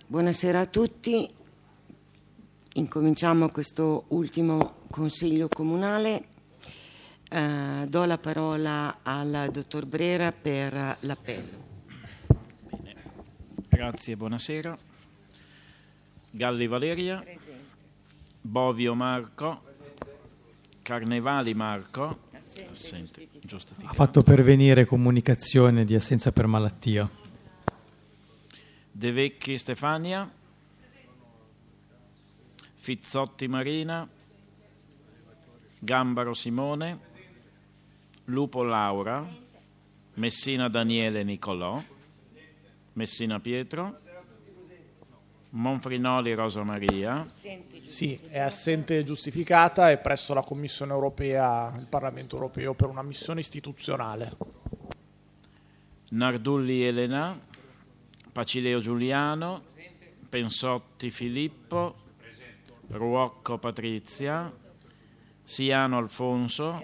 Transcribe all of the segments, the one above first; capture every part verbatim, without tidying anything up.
Buonasera a tutti. Incominciamo questo ultimo Consiglio Comunale. Eh, do la parola al dottor Brera per l'appello. Bene. Grazie, buonasera. Galli Valeria. Presente. Bovio Marco. Presente. Carnevali Marco. Assente. Assente. Ha fatto pervenire comunicazione di assenza per malattia. De Vecchi Stefania. Fizzotti Marina. Gambaro Simone. Lupo Laura. Messina Daniele Nicolò. Messina Pietro. Monfrinoli Rosa Maria. Sì, è assente giustificata e presso la Commissione Europea, il Parlamento Europeo, per una missione istituzionale. Nardulli Elena. Pacileo Giuliano. Pensotti Filippo. Ruocco Patrizia. Siano Alfonso.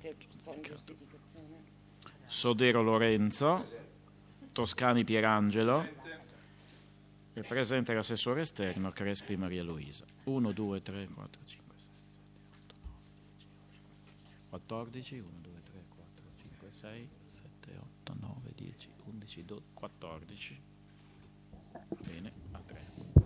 Sodero Lorenzo. Toscani Pierangelo. È presente l'assessore esterno Crespi Maria Luisa. uno, due, tre, quattro, cinque, sei, sette, otto, nove, quattordici, uno, due, tre, quattro, cinque, sei, sette, otto, nove, dieci, undici, dodici, quattordici. Bene, a tre.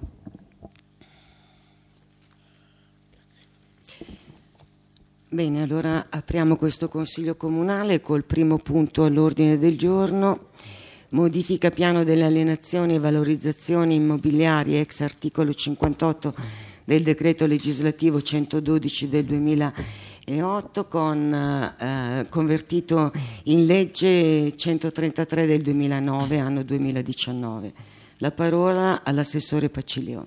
Bene, allora apriamo questo Consiglio Comunale col primo punto all'ordine del giorno. Modifica piano delle alienazioni e valorizzazioni immobiliari ex articolo cinquantotto del decreto legislativo centododici del duemilaotto con eh, convertito in legge centotrentatré del duemilanove, anno duemiladiciannove. La parola all'assessore Pacileo.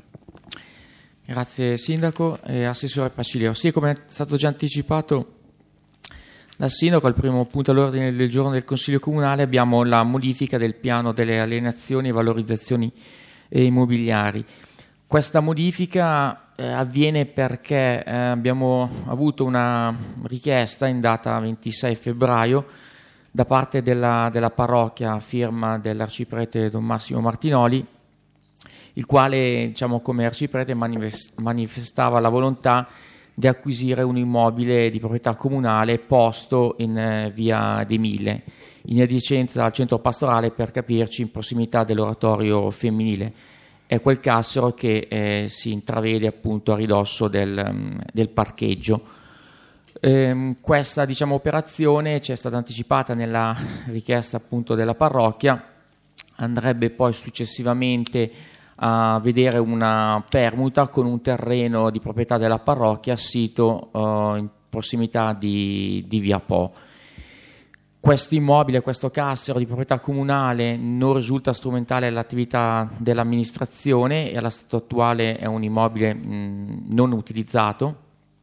Grazie Sindaco e Assessore Pacileo. Sì, come è stato già anticipato dal Sindaco, al primo punto all'ordine del giorno del Consiglio Comunale abbiamo la modifica del piano delle alienazioni e valorizzazioni immobiliari. Questa modifica eh, avviene perché eh, abbiamo avuto una richiesta in data ventisei febbraio da parte della, della parrocchia a firma dell'arciprete Don Massimo Martinoli, il quale, diciamo, come arciprete manifestava la volontà di acquisire un immobile di proprietà comunale posto in eh, via De Mille, in adiacenza al centro pastorale, per capirci in prossimità dell'oratorio femminile. È quel cassero che eh, si intravede appunto a ridosso del, del parcheggio. Ehm, questa, diciamo, operazione ci è stata anticipata nella richiesta appunto della parrocchia, andrebbe poi successivamente a vedere una permuta con un terreno di proprietà della parrocchia sito uh, in prossimità di, di via Po. Questo immobile, questo cassero di proprietà comunale non risulta strumentale all'attività dell'amministrazione e allo stato attuale è un immobile mh, non utilizzato,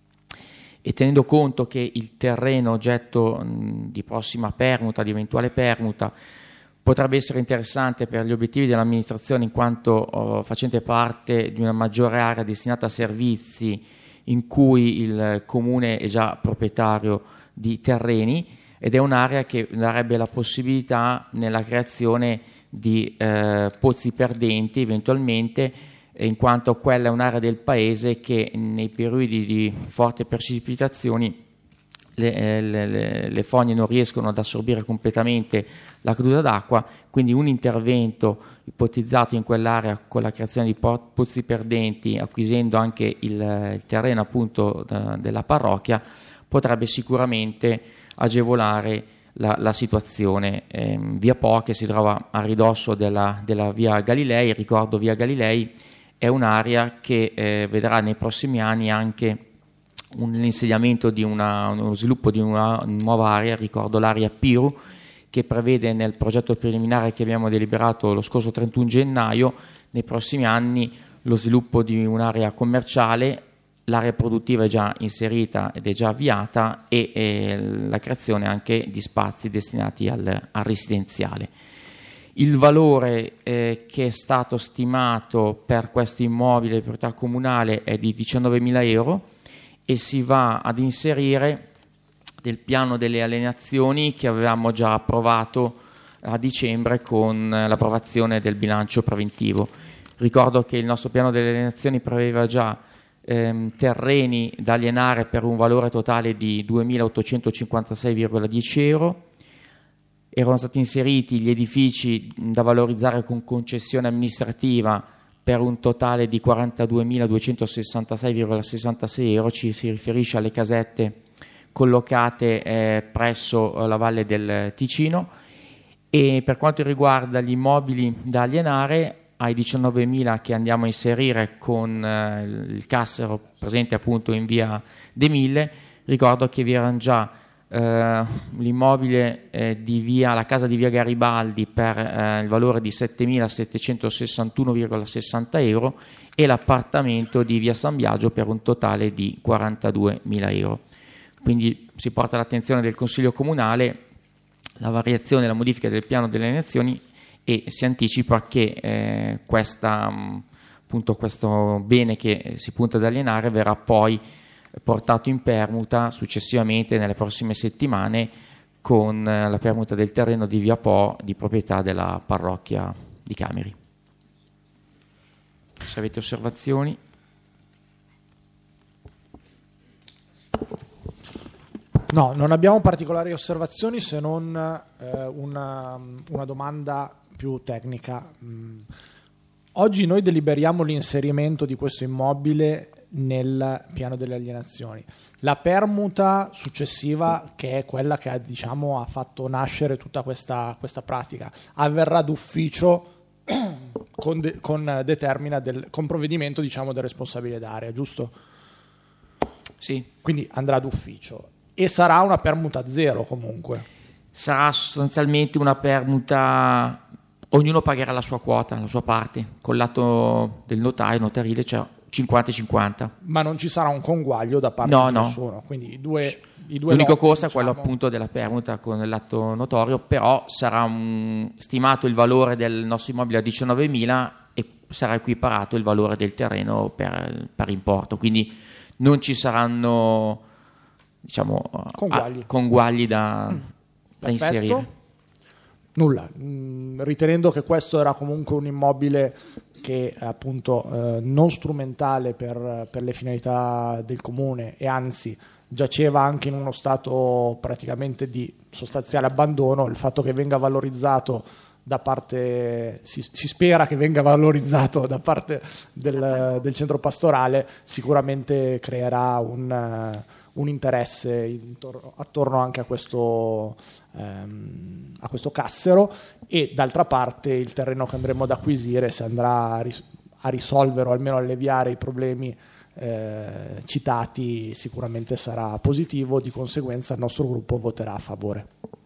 e tenendo conto che il terreno oggetto mh, di prossima permuta, di eventuale permuta, potrebbe essere interessante per gli obiettivi dell'amministrazione in quanto oh, facente parte di una maggiore area destinata a servizi in cui il comune è già proprietario di terreni, ed è un'area che darebbe la possibilità nella creazione di eh, pozzi perdenti eventualmente, in quanto quella è un'area del paese che nei periodi di forti precipitazioni Le, le, le fogne non riescono ad assorbire completamente la caduta d'acqua, quindi un intervento ipotizzato in quell'area con la creazione di pozzi perdenti, acquisendo anche il, il terreno appunto da, della parrocchia, potrebbe sicuramente agevolare la, la situazione. Eh, via Po, che si trova a ridosso della, della via Galilei, ricordo via Galilei è un'area che eh, vedrà nei prossimi anni anche un insediamento di una, uno sviluppo di una nuova area, ricordo l'area Piru, che prevede nel progetto preliminare che abbiamo deliberato lo scorso trentuno gennaio, nei prossimi anni lo sviluppo di un'area commerciale, l'area produttiva è già inserita ed è già avviata, e, e la creazione anche di spazi destinati al, al residenziale. Il valore eh, che è stato stimato per questo immobile di proprietà comunale è di diciannovemila euro, e si va ad inserire del piano delle alienazioni che avevamo già approvato a dicembre con l'approvazione del bilancio preventivo. Ricordo che il nostro piano delle alienazioni prevedeva già ehm, terreni da alienare per un valore totale di duemilaottocentocinquantasei virgola dieci euro. Erano stati inseriti gli edifici da valorizzare con concessione amministrativa per un totale di quarantaduemiladuecentosessantasei virgola sessantasei euro. Ci si riferisce alle casette collocate eh, presso la Valle del Ticino. E per quanto riguarda gli immobili da alienare, ai diciannovemila che andiamo a inserire con eh, il cassero presente appunto in via De Mille, ricordo che vi erano già eh, l'immobile eh, di via, la casa di via Garibaldi per eh, il valore di settemilasettecentosessantuno virgola sessanta euro e l'appartamento di via San Biagio per un totale di quarantaduemila euro. Quindi si porta all'attenzione del Consiglio Comunale la variazione e la modifica del piano delle alienazioni e si anticipa che eh, questa, appunto, questo bene che si punta ad alienare verrà poi portato in permuta successivamente nelle prossime settimane con eh, la permuta del terreno di via Po di proprietà della parrocchia di Cameri. Se avete osservazioni. No, non abbiamo particolari osservazioni se non eh, una, una domanda più tecnica. Mm. Oggi noi deliberiamo l'inserimento di questo immobile nel piano delle alienazioni. La permuta successiva, che è quella che ha, diciamo, ha fatto nascere tutta questa, questa pratica, avverrà d'ufficio con, de, con, determina del, con provvedimento, diciamo, del responsabile d'area, giusto? Sì. Quindi andrà d'ufficio. E sarà una permuta zero comunque. Sarà sostanzialmente una permuta, ognuno pagherà la sua quota, la sua parte, con l'atto del notaio, notarile, cioè cinquanta cinquanta. Ma non ci sarà un conguaglio da parte no, di no. nessuno. Quindi i due, i due L'unico lotti, costo diciamo... è quello appunto della permuta con l'atto notorio, però sarà un, stimato il valore del nostro immobile a diciannovemila e sarà equiparato il valore del terreno per, per importo. Quindi non ci saranno, diciamo, conguagli, a, conguagli da, mm. da inserire. Nulla, mm, ritenendo che questo era comunque un immobile che è appunto eh, non strumentale per, per le finalità del comune e anzi giaceva anche in uno stato praticamente di sostanziale abbandono, il fatto che venga valorizzato da parte, si, si spera che venga valorizzato da parte del, del centro pastorale, sicuramente creerà un, un interesse intorno, attorno anche a questo, ehm, a questo cassero, e d'altra parte il terreno che andremo ad acquisire, se andrà a, ris- a risolvere o almeno alleviare i problemi eh, citati, sicuramente sarà positivo, di conseguenza il nostro gruppo voterà a favore.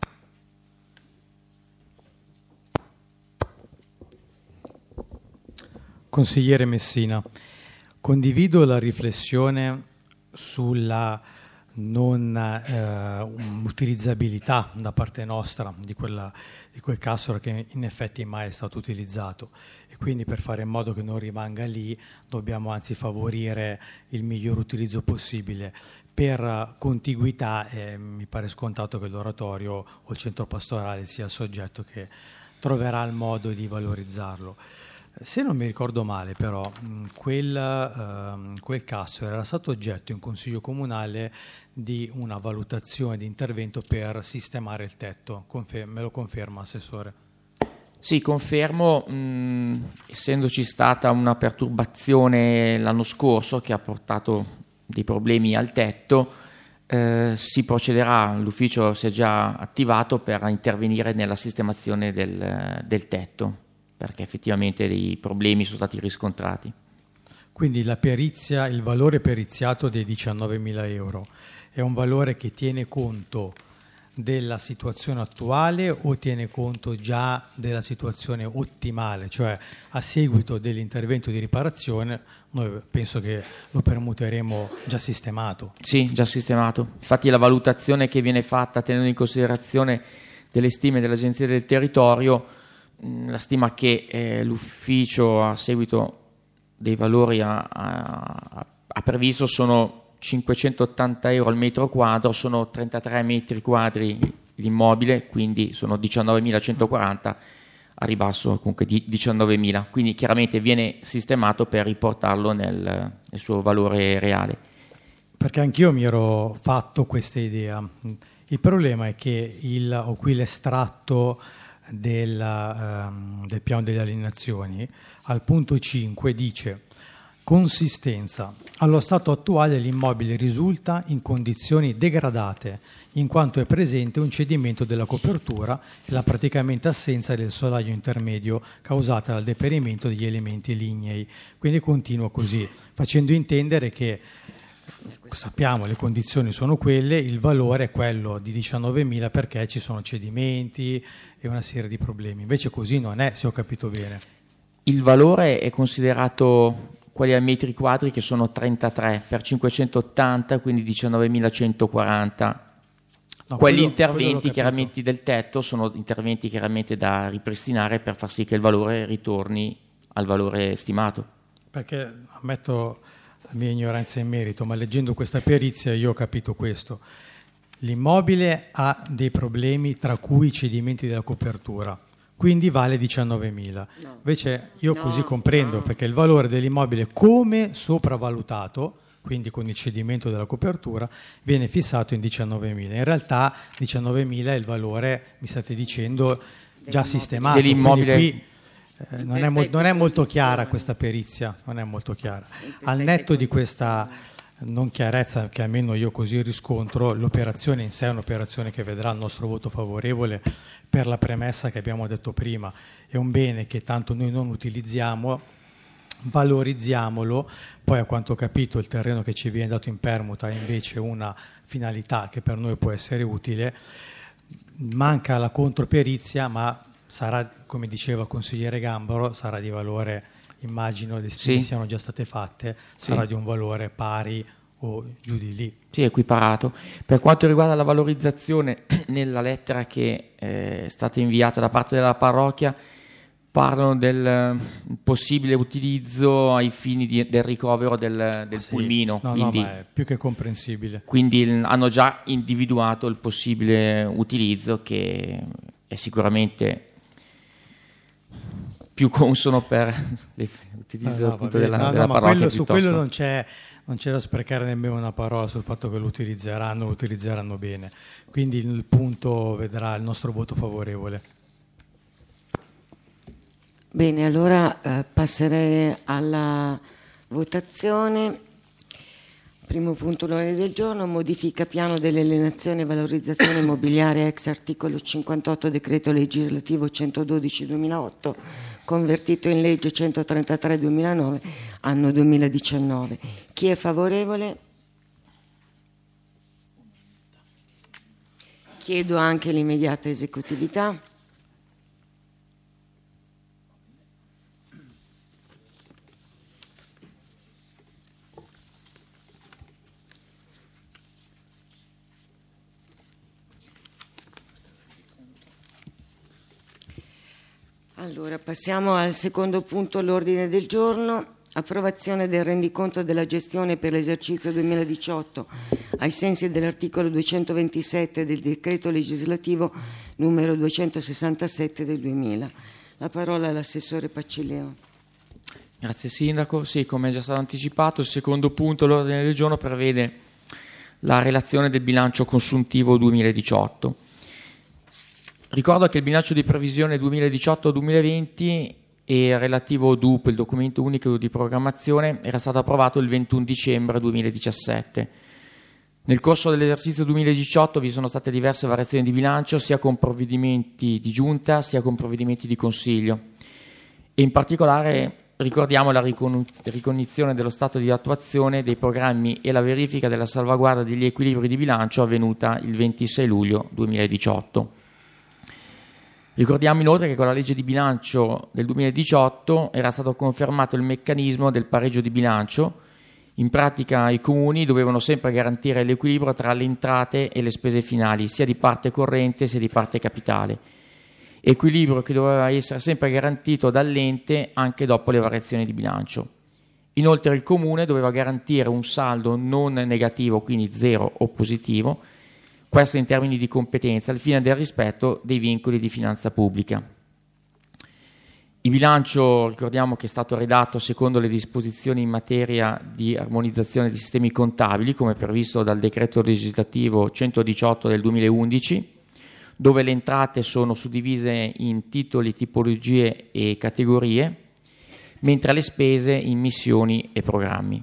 Consigliere Messina, condivido la riflessione sulla non eh, utilizzabilità da parte nostra di, quella, di quel cassero che in effetti mai è stato utilizzato, e quindi per fare in modo che non rimanga lì dobbiamo anzi favorire il miglior utilizzo possibile. Per contiguità eh, mi pare scontato che l'oratorio o il centro pastorale sia il soggetto che troverà il modo di valorizzarlo. Se non mi ricordo male, però, quel, eh, quel cassero era stato oggetto in Consiglio Comunale di una valutazione di intervento per sistemare il tetto. Confer- me lo conferma, Assessore? Sì, confermo, mh, essendoci stata una perturbazione l'anno scorso che ha portato dei problemi al tetto, eh, si procederà, l'ufficio si è già attivato per intervenire nella sistemazione del, del tetto, perché effettivamente dei problemi sono stati riscontrati. Quindi la perizia, il valore periziato dei diciannovemila euro è un valore che tiene conto della situazione attuale o tiene conto già della situazione ottimale, cioè a seguito dell'intervento di riparazione noi penso che lo permuteremo già sistemato? Sì, già sistemato. Infatti la valutazione che viene fatta tenendo in considerazione delle stime dell'Agenzia del Territorio, la stima che eh, l'ufficio a seguito dei valori ha, ha, ha previsto sono cinquecentottanta euro al metro quadro, sono trentatré metri quadri l'immobile, quindi sono diciannovemilacentoquaranta, a ribasso comunque di diciannovemila, quindi chiaramente viene sistemato per riportarlo nel, nel suo valore reale. Perché anch'io mi ero fatto questa idea. Il problema è che il, ho qui l'estratto del, um, del piano delle alienazioni, al punto cinque dice: consistenza. Allo stato attuale l'immobile risulta in condizioni degradate, in quanto è presente un cedimento della copertura e la praticamente assenza del solaio intermedio causata dal deperimento degli elementi lignei. Quindi continua così, facendo intendere che sappiamo le condizioni sono quelle, il valore è quello di diciannovemila perché ci sono cedimenti e una serie di problemi. Invece così non è, se ho capito bene. Il valore è considerato quelli a metri quadri che sono trentatré per cinquecentottanta, quindi diciannovemilacentoquaranta. No, Quelli quello, interventi quello chiaramente del tetto sono interventi chiaramente da ripristinare per far sì che il valore ritorni al valore stimato. Perché ammetto la mia ignoranza in merito, ma leggendo questa perizia io ho capito questo. L'immobile ha dei problemi, tra cui i cedimenti della copertura, quindi vale diciannovemila. No. Invece io no, così comprendo, no. Perché il valore dell'immobile come sopravvalutato, quindi con il cedimento della copertura, viene fissato in diciannovemila. In realtà diciannovemila è il valore, mi state dicendo, già sistemato. Dell'immobile. Qui, eh, non, è mo- non è molto chiara questa perizia, non è molto chiara. Al netto di questa non chiarezza che almeno io così riscontro, l'operazione in sé è un'operazione che vedrà il nostro voto favorevole per la premessa che abbiamo detto prima. È un bene che tanto noi non utilizziamo, valorizziamolo. Poi, a quanto ho capito, il terreno che ci viene dato in permuta ha invece una finalità che per noi può essere utile. Manca la controperizia, ma sarà, come diceva il consigliere Gambaro, sarà di valore, immagino le stime sì. siano già state fatte, sarà sì. di un valore pari o giù di lì. Sì, equiparato. Per quanto riguarda la valorizzazione, nella lettera che è stata inviata da parte della parrocchia parlano del possibile utilizzo ai fini di, del ricovero del, del sì. pulmino. No, quindi, no, ma è più che comprensibile. Quindi hanno già individuato il possibile utilizzo, che è sicuramente più consono per l'utilizzo no, no, appunto della, no, della no, parrocchia. Quello, su quello non c'è, non c'è da sprecare nemmeno una parola sul fatto che lo utilizzeranno, lo utilizzeranno bene. Quindi il punto vedrà il nostro voto favorevole. Bene, allora eh, passerei alla votazione. Primo punto l'ordine del giorno: modifica piano delle alienazioni e valorizzazione immobiliare ex articolo cinquantotto decreto legislativo centododici duemilaotto, convertito in legge centotrentatré duemilanove, anno duemiladiciannove. Chi è favorevole? Chiedo anche l'immediata esecutività. Allora, passiamo al secondo punto all'ordine del giorno: approvazione del rendiconto della gestione per l'esercizio duemiladiciotto ai sensi dell'articolo duecentoventisette del decreto legislativo numero duecentosessantasette del duemila. La parola all'assessore Pacileon. Grazie Sindaco. Sì, come è già stato anticipato, il secondo punto all'ordine del giorno prevede la relazione del bilancio consuntivo duemiladiciotto. Ricordo che il bilancio di previsione duemiladiciotto duemilaventi e relativo D U P, il documento unico di programmazione, era stato approvato il ventuno dicembre duemiladiciassette. Nel corso dell'esercizio duemiladiciotto vi sono state diverse variazioni di bilancio, sia con provvedimenti di giunta sia con provvedimenti di consiglio, e in particolare ricordiamo la ricognizione dello stato di attuazione dei programmi e la verifica della salvaguardia degli equilibri di bilancio avvenuta il ventisei luglio duemiladiciotto. Ricordiamo inoltre che con la legge di bilancio del duemiladiciotto era stato confermato il meccanismo del pareggio di bilancio. In pratica i comuni dovevano sempre garantire l'equilibrio tra le entrate e le spese finali, sia di parte corrente sia di parte capitale. Equilibrio che doveva essere sempre garantito dall'ente anche dopo le variazioni di bilancio. Inoltre il comune doveva garantire un saldo non negativo, quindi zero o positivo, questo in termini di competenza, al fine del rispetto dei vincoli di finanza pubblica. Il bilancio, ricordiamo che è stato redatto secondo le disposizioni in materia di armonizzazione dei sistemi contabili, come previsto dal decreto legislativo centodiciotto del duemilaundici, dove le entrate sono suddivise in titoli, tipologie e categorie, mentre le spese in missioni e programmi.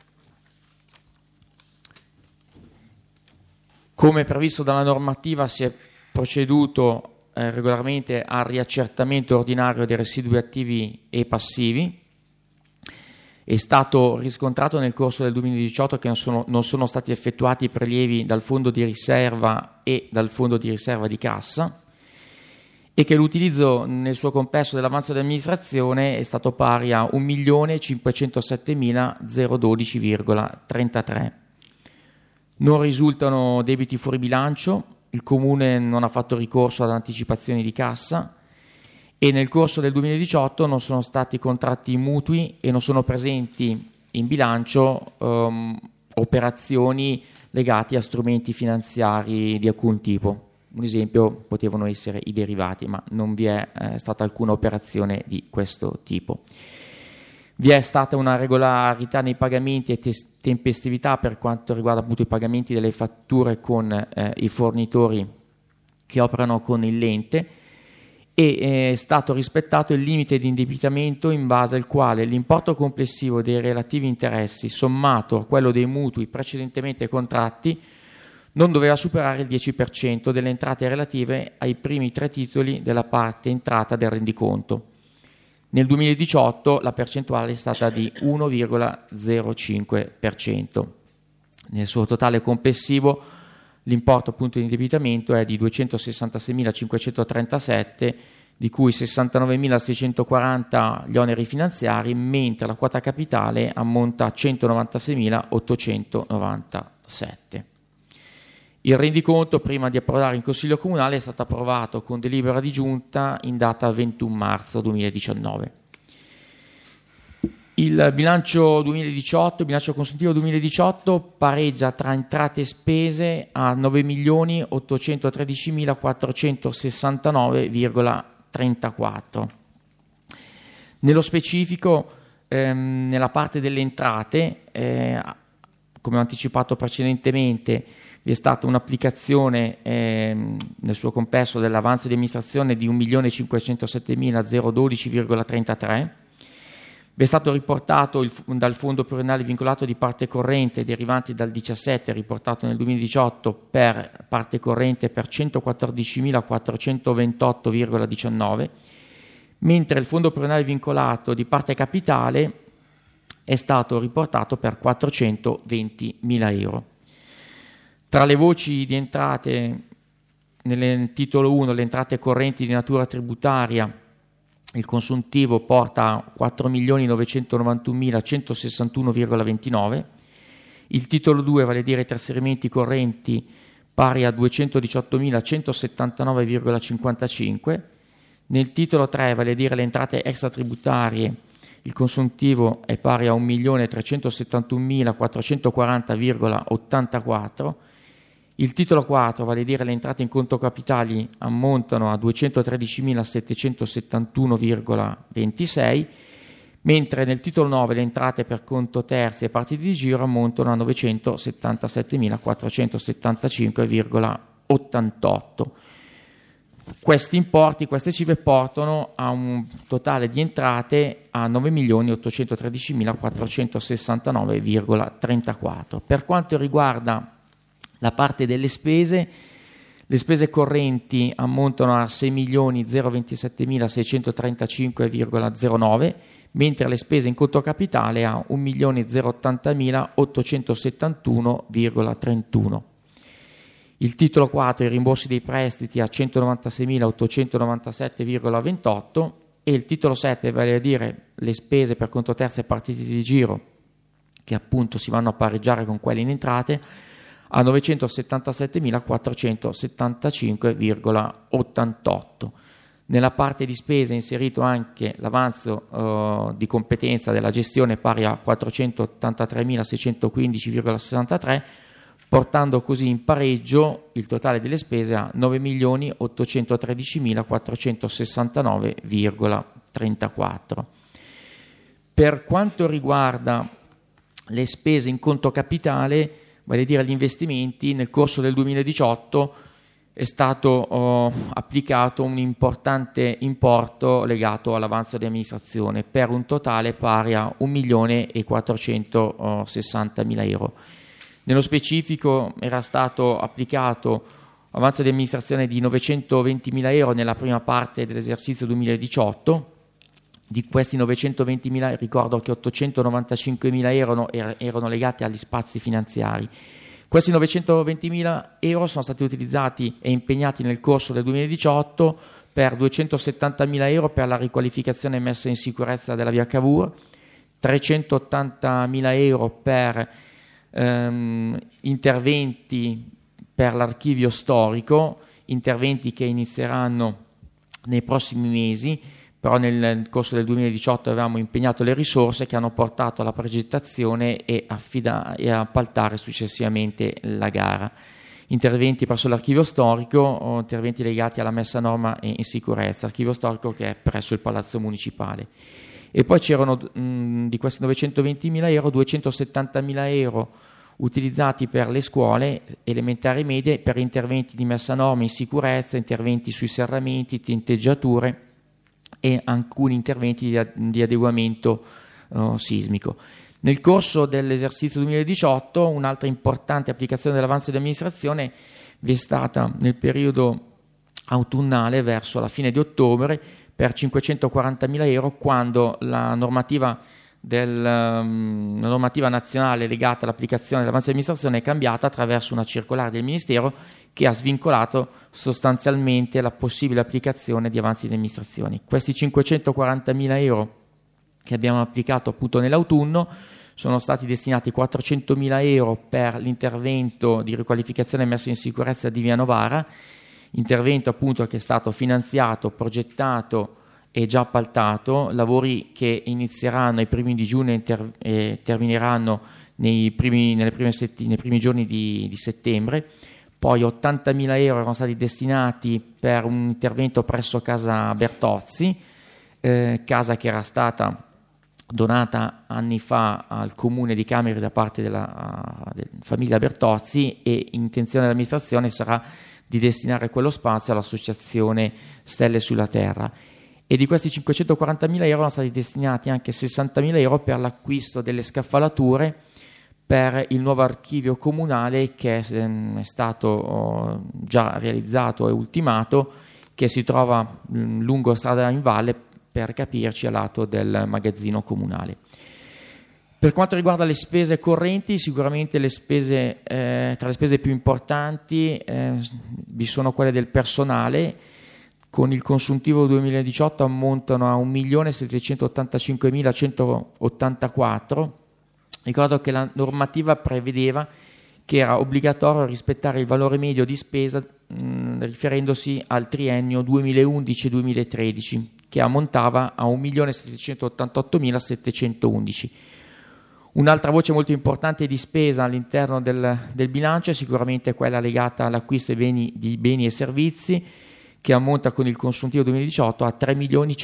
Come previsto dalla normativa, si è proceduto eh, regolarmente al riaccertamento ordinario dei residui attivi e passivi. È stato riscontrato nel corso del duemiladiciotto che non sono, non sono stati effettuati prelievi dal fondo di riserva e dal fondo di riserva di cassa, e che l'utilizzo nel suo complesso dell'avanzo di amministrazione è stato pari a un milione cinquecentosettemila dodici virgola trentatré. Non risultano debiti fuori bilancio, il Comune non ha fatto ricorso ad anticipazioni di cassa e nel corso del duemiladiciotto non sono stati contratti mutui e non sono presenti in bilancio um, operazioni legate a strumenti finanziari di alcun tipo. Un esempio potevano essere i derivati, ma non vi è eh, stata alcuna operazione di questo tipo. Vi è stata una regolarità nei pagamenti e tes- tempestività per quanto riguarda appunto i pagamenti delle fatture con eh, i fornitori che operano con il l'ente, e è stato rispettato il limite di indebitamento in base al quale l'importo complessivo dei relativi interessi sommato a quello dei mutui precedentemente contratti non doveva superare il dieci per cento delle entrate relative ai primi tre titoli della parte entrata del rendiconto. Nel duemiladiciotto la percentuale è stata di uno virgola zero cinque per cento. Nel suo totale complessivo l'importo appunto di indebitamento è di duecentosessantaseimilacinquecentotrentasette, di cui sessantanovemilaseicentoquaranta gli oneri finanziari, mentre la quota capitale ammonta a centonovantaseimilaottocentonovantasette. Il rendiconto, prima di approdare in Consiglio Comunale, è stato approvato con delibera di Giunta in data ventuno marzo duemiladiciannove. Il bilancio duemiladiciotto, il bilancio consuntivo duemiladiciotto pareggia tra entrate e spese a nove milioni ottocentotredicimilaquattrocentosessantanove virgola trentaquattro. Nello specifico, ehm, nella parte delle entrate, eh, come ho anticipato precedentemente, vi è stata un'applicazione ehm, nel suo complesso dell'avanzo di amministrazione di un milione cinquecentosettemila dodici virgola trentatré. Vi è stato riportato il, dal fondo pluriennale vincolato di parte corrente derivanti dal diciassette, riportato nel duemiladiciotto per parte corrente per centoquattordicimilaquattrocentoventotto virgola diciannove, mentre il fondo pluriennale vincolato di parte capitale è stato riportato per quattrocentoventimila euro. Tra le voci di entrate, nel titolo uno, le entrate correnti di natura tributaria, il consuntivo porta a quattro milioni novecentonovantunomilacentosessantuno virgola ventinove, il titolo due, vale a dire i trasferimenti correnti, pari a duecentodiciottomilacentosettantanove virgola cinquantacinque, nel titolo tre, vale a dire le entrate extratributarie, il consuntivo è pari a un milione trecentosettantunomilaquattrocentoquaranta virgola ottantaquattro, il titolo quattro, vale a dire le entrate in conto capitali, ammontano a duecentotredicimilasettecentosettantuno virgola ventisei, mentre nel titolo nove le entrate per conto terzi e partite di giro ammontano a novecentosettantasettemilaquattrocentosettantacinque virgola ottantotto. Questi importi, queste cifre portano a un totale di entrate a nove milioni ottocentotredicimilaquattrocentosessantanove virgola trentaquattro. Per quanto riguarda la parte delle spese, le spese correnti ammontano a sei milioni ventisette virgola zero nove, mentre le spese in conto capitale a un milione ottocentossettantuno virgola trentuno. Il titolo quattro, i rimborsi dei prestiti a centonovantaseimilaottocentonovantasette virgola ventotto, e il titolo sette, vale a dire le spese per conto terzi e partite di giro, che appunto si vanno a pareggiare con quelle in entrate, a novecentosettantasettemilaquattrocentosettantacinque virgola ottantotto. Nella parte di spese è inserito anche l'avanzo uh, di competenza della gestione pari a quattrocentottantatremilaseicentoquindici virgola sessantatré, portando così in pareggio il totale delle spese a nove milioni ottocentotredicimilaquattrocentosessantanove virgola trentaquattro. Per quanto riguarda le spese in conto capitale, vale a dire gli investimenti, nel corso del duemiladiciotto è stato oh, applicato un importante importo legato all'avanzo di amministrazione per un totale pari a un milione e quattrocentosessantamila euro. Nello specifico era stato applicato avanzo di amministrazione di novecentoventimila euro nella prima parte dell'esercizio duemiladiciotto. Di questi novecentoventimila ricordo che ottocentonovantacinquemila euro erano legati agli spazi finanziari. Questi novecentoventimila euro sono stati utilizzati e impegnati nel corso del duemiladiciotto per duecentosettantamila euro per la riqualificazione e messa in sicurezza della via Cavour, trecentottantamila euro per ehm, interventi per l'archivio storico, interventi che inizieranno nei prossimi mesi, però nel corso del duemiladiciotto avevamo impegnato le risorse che hanno portato alla progettazione e, affida- e a appaltare successivamente la gara. Interventi presso l'archivio storico o interventi legati alla messa a norma e in sicurezza, archivio storico che è presso il Palazzo Municipale. E poi c'erano mh, di questi novecentoventimila euro, duecentosettantamila euro utilizzati per le scuole elementari e medie per interventi di messa a norma in sicurezza, interventi sui serramenti, tinteggiature e alcuni interventi di, di adeguamento uh, sismico. Nel corso dell'esercizio duemiladiciotto un'altra importante applicazione dell'avanzo di amministrazione vi è stata nel periodo autunnale verso la fine di ottobre per cinquecentoquarantamila euro, quando la normativa, del, um, la normativa nazionale legata all'applicazione dell'avanzo di amministrazione è cambiata attraverso una circolare del Ministero che ha svincolato sostanzialmente la possibile applicazione di avanzi di amministrazione. Questi cinquecentoquarantamila euro che abbiamo applicato appunto nell'autunno sono stati destinati quattrocentomila euro per l'intervento di riqualificazione e messa in sicurezza di via Novara, intervento appunto che è stato finanziato, progettato e già appaltato, lavori che inizieranno ai primi di giugno e, ter- e termineranno nei primi, nelle prime setti- nei primi giorni di, di settembre. Poi ottantamila euro erano stati destinati per un intervento presso Casa Bertozzi, eh, casa che era stata donata anni fa al comune di Cameri da parte della, uh, della famiglia Bertozzi, e intenzione dell'amministrazione sarà di destinare quello spazio all'associazione Stelle sulla Terra. E di questi cinquecentoquarantamila euro erano stati destinati anche sessantamila euro per l'acquisto delle scaffalature per il nuovo archivio comunale che è, è stato oh, già realizzato e ultimato, che si trova mh, lungo strada in valle, per capirci, a lato del magazzino comunale. Per quanto riguarda le spese correnti, sicuramente le spese, eh, tra le spese più importanti eh, vi sono quelle del personale. Con il consuntivo duemiladiciotto ammontano a un milione settecentottantacinquemilacentottantaquattro. Ricordo che la normativa prevedeva che era obbligatorio rispettare il valore medio di spesa mh, riferendosi al triennio duemilaundici duemilatredici, che ammontava a un milione settecentottantottomilasettecentoundici. Un'altra voce molto importante di spesa all'interno del, del bilancio è sicuramente quella legata all'acquisto di beni, di beni e servizi, che ammonta con il consuntivo duemiladiciotto a tre milioni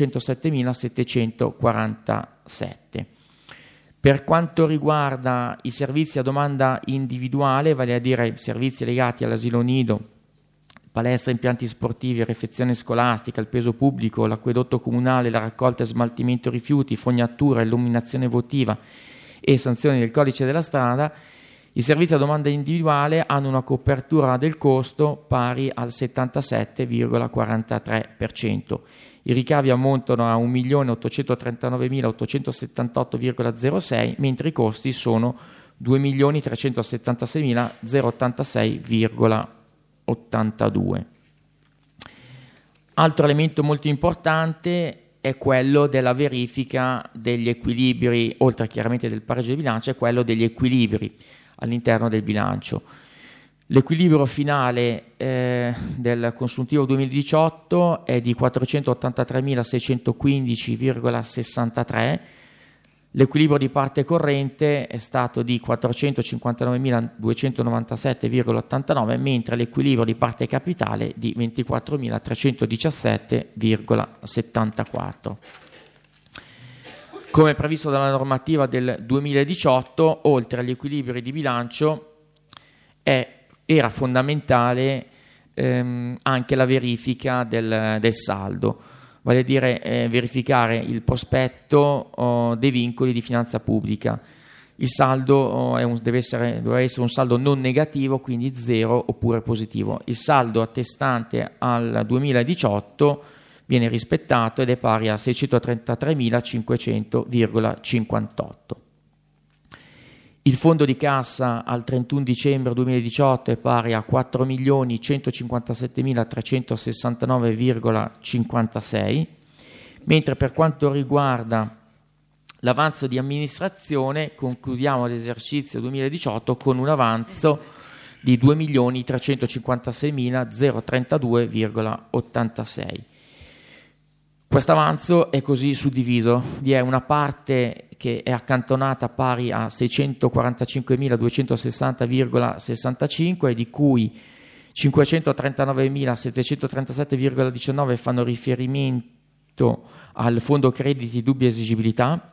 centosettemilasettecentoquarantasette. Per quanto riguarda i servizi a domanda individuale, vale a dire i servizi legati all'asilo nido, palestra, impianti sportivi, refezione scolastica, il peso pubblico, l'acquedotto comunale, la raccolta e smaltimento rifiuti, fognatura, illuminazione votiva e sanzioni del codice della strada, i servizi a domanda individuale hanno una copertura del costo pari al settantasette virgola quarantatré per cento. I ricavi ammontano a un milione ottocentotrentanovanomilauottocentosettantotto virgola zero sei, mentre i costi sono due milioni trecentosettantaseimilazerottantasei virgola ottantadue. Altro elemento molto importante è quello della verifica degli equilibri, oltre chiaramente del pareggio di bilancio, è quello degli equilibri all'interno del bilancio. L'equilibrio finale eh, del consuntivo duemiladiciotto è di quattrocentottantatremilaseicentoquindici virgola sessantatré, l'equilibrio di parte corrente è stato di quattrocentocinquantanovemiladuecentonovantasette virgola ottantanove, mentre l'equilibrio di parte capitale di ventiquattromilatrecentodiciassette virgola settantaquattro. Come previsto dalla normativa del duemiladiciotto, oltre agli equilibri di bilancio, è, era fondamentale ehm, anche la verifica del, del saldo, vale a dire eh, verificare il prospetto oh, dei vincoli di finanza pubblica. Il saldo oh, è un, deve, essere, deve essere un saldo non negativo, quindi zero oppure positivo. Il saldo attestante al duemiladiciotto viene rispettato ed è pari a seicentotrentatremilacinquecento virgola cinquantotto. Il fondo di cassa al trentuno dicembre duemiladiciotto è pari a quattro milioni centocinquantasettemila trecentosessantanove virgola cinquantasei, mentre per quanto riguarda l'avanzo di amministrazione concludiamo l'esercizio duemiladiciotto con un avanzo di due milioni trecentocinquantaseimila trentadue virgola ottantasei. Questo avanzo è così suddiviso: vi è una parte che è accantonata pari a seicentoquarantacinquemiladuecentosessanta virgola sessantacinque, di cui cinquecentotrentanovanovemilasettecentotrentasette virgola diciannove fanno riferimento al fondo crediti dubbia esigibilità,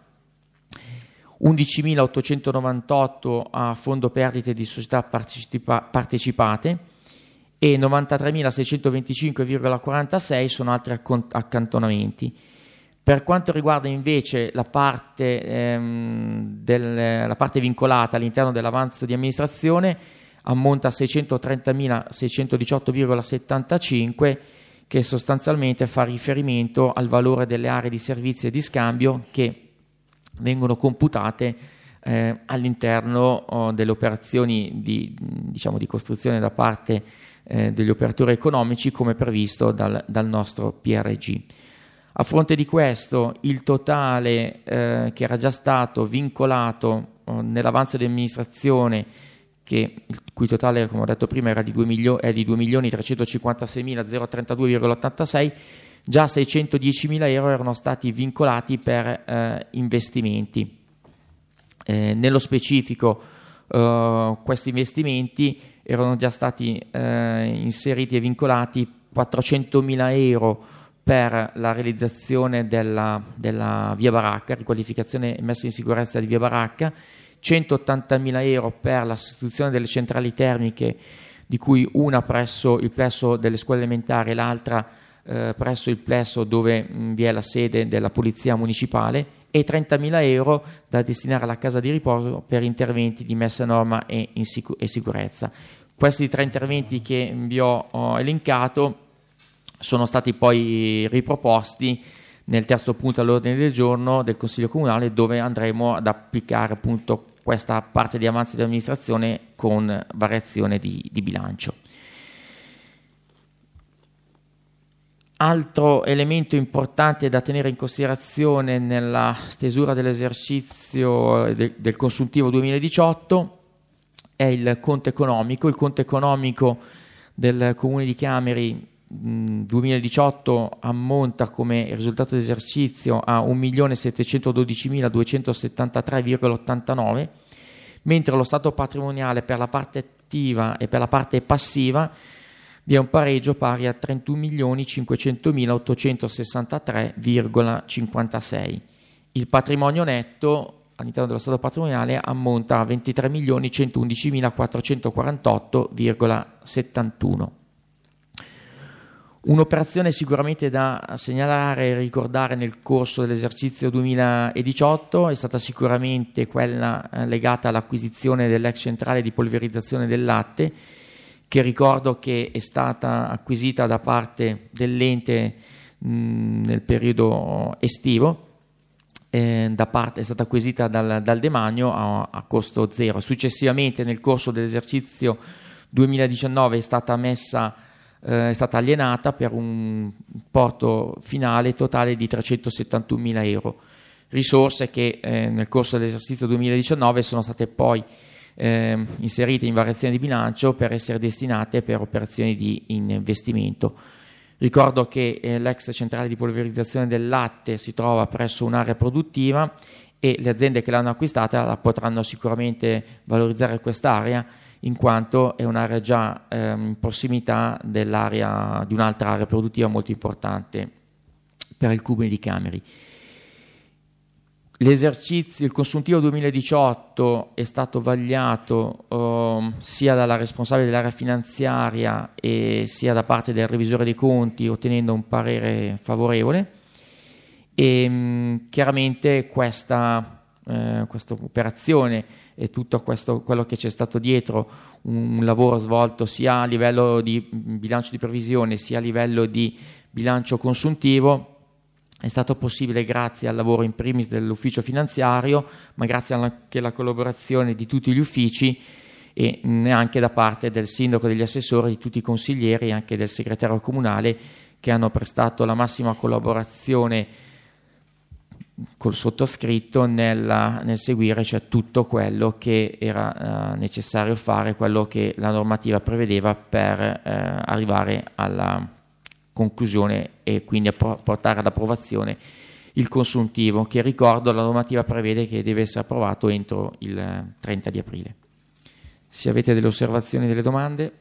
undicimilaottocentonovantotto a fondo perdite di società partecipa- partecipate e novantatremilaseicentoventicinque virgola quarantasei sono altri accantonamenti. Per quanto riguarda invece la parte, ehm, del, la parte vincolata all'interno dell'avanzo di amministrazione, ammonta a seicentotrentamila seicentodiciotto virgola settantacinque, che sostanzialmente fa riferimento al valore delle aree di servizio e di scambio che vengono computate eh, all'interno oh, delle operazioni di, diciamo, di costruzione da parte eh, degli operatori economici, come previsto dal, dal nostro P R G. A fronte di questo, il totale eh, che era già stato vincolato oh, nell'avanzo di amministrazione, che, il cui totale, come ho detto prima, era di due milio- è di due milioni trecentocinquantaseimila trentadue virgola ottantasei, già seicentodiecimila euro erano stati vincolati per eh, investimenti. Eh, nello specifico, eh, questi investimenti erano già stati eh, inseriti e vincolati quattrocentomila euro per la realizzazione della, della via Baracca, riqualificazione e messa in sicurezza di via Baracca, centottantamila euro per la sostituzione delle centrali termiche, di cui una presso il plesso delle scuole elementari e l'altra eh, presso il plesso dove mh, vi è la sede della polizia municipale, e trentamila euro da destinare alla casa di riposo per interventi di messa a norma e, in sicu- e sicurezza. Questi tre interventi che vi ho, ho elencato sono stati poi riproposti nel terzo punto all'ordine del giorno del Consiglio Comunale, dove andremo ad applicare appunto questa parte di avanzo di amministrazione con variazione di, di bilancio. Altro elemento importante da tenere in considerazione nella stesura dell'esercizio de, del consuntivo duemiladiciotto è il conto economico. Il conto economico del Comune di Chiameri mh, duemiladiciotto ammonta come risultato d'esercizio a un milione settecentododicimiladuecentosettantatré virgola ottantanove, mentre lo stato patrimoniale per la parte attiva e per la parte passiva vi è un pareggio pari a trentuno milioni cinquecentomilaottocentosessantatré virgola cinquantasei. Il patrimonio netto all'interno dello stato patrimoniale ammonta a ventitré milioni centoundicimilaquattrocentoquarantotto virgola settantuno. Un'operazione sicuramente da segnalare e ricordare nel corso dell'esercizio duemiladiciotto è stata sicuramente quella legata all'acquisizione dell'ex centrale di polverizzazione del latte, che ricordo che è stata acquisita da parte dell'ente mh, nel periodo estivo, eh, da parte, è stata acquisita dal, dal demanio a, a costo zero. Successivamente, nel corso dell'esercizio duemiladiciannove, è stata messa, eh, è stata alienata per un importo finale totale di trecentosettantunomila euro, risorse che eh, nel corso dell'esercizio duemiladiciannove sono state poi Eh, inserite in variazione di bilancio per essere destinate per operazioni di investimento. Ricordo che eh, l'ex centrale di polverizzazione del latte si trova presso un'area produttiva e le aziende che l'hanno acquistata la potranno sicuramente valorizzare quest'area, in quanto è un'area già eh, in prossimità dell'area di un'altra area produttiva molto importante per il Comune di Chiameri. L'esercizio, il consuntivo duemiladiciotto è stato vagliato uh, sia dalla responsabile dell'area finanziaria e sia da parte del revisore dei conti, ottenendo un parere favorevole. E um, chiaramente questa, uh, questa operazione e tutto questo, quello che c'è stato dietro, un, un lavoro svolto sia a livello di bilancio di previsione sia a livello di bilancio consuntivo, è stato possibile grazie al lavoro in primis dell'ufficio finanziario, ma grazie anche alla collaborazione di tutti gli uffici e anche da parte del sindaco, degli assessori, di tutti i consiglieri e anche del segretario comunale, che hanno prestato la massima collaborazione col sottoscritto nella, nel seguire, cioè, tutto quello che era uh, necessario fare, quello che la normativa prevedeva per uh, arrivare alla conclusione e quindi a portare ad approvazione il consuntivo, che, ricordo, la normativa prevede che deve essere approvato entro il trenta di aprile. Se avete delle osservazioni, delle domande.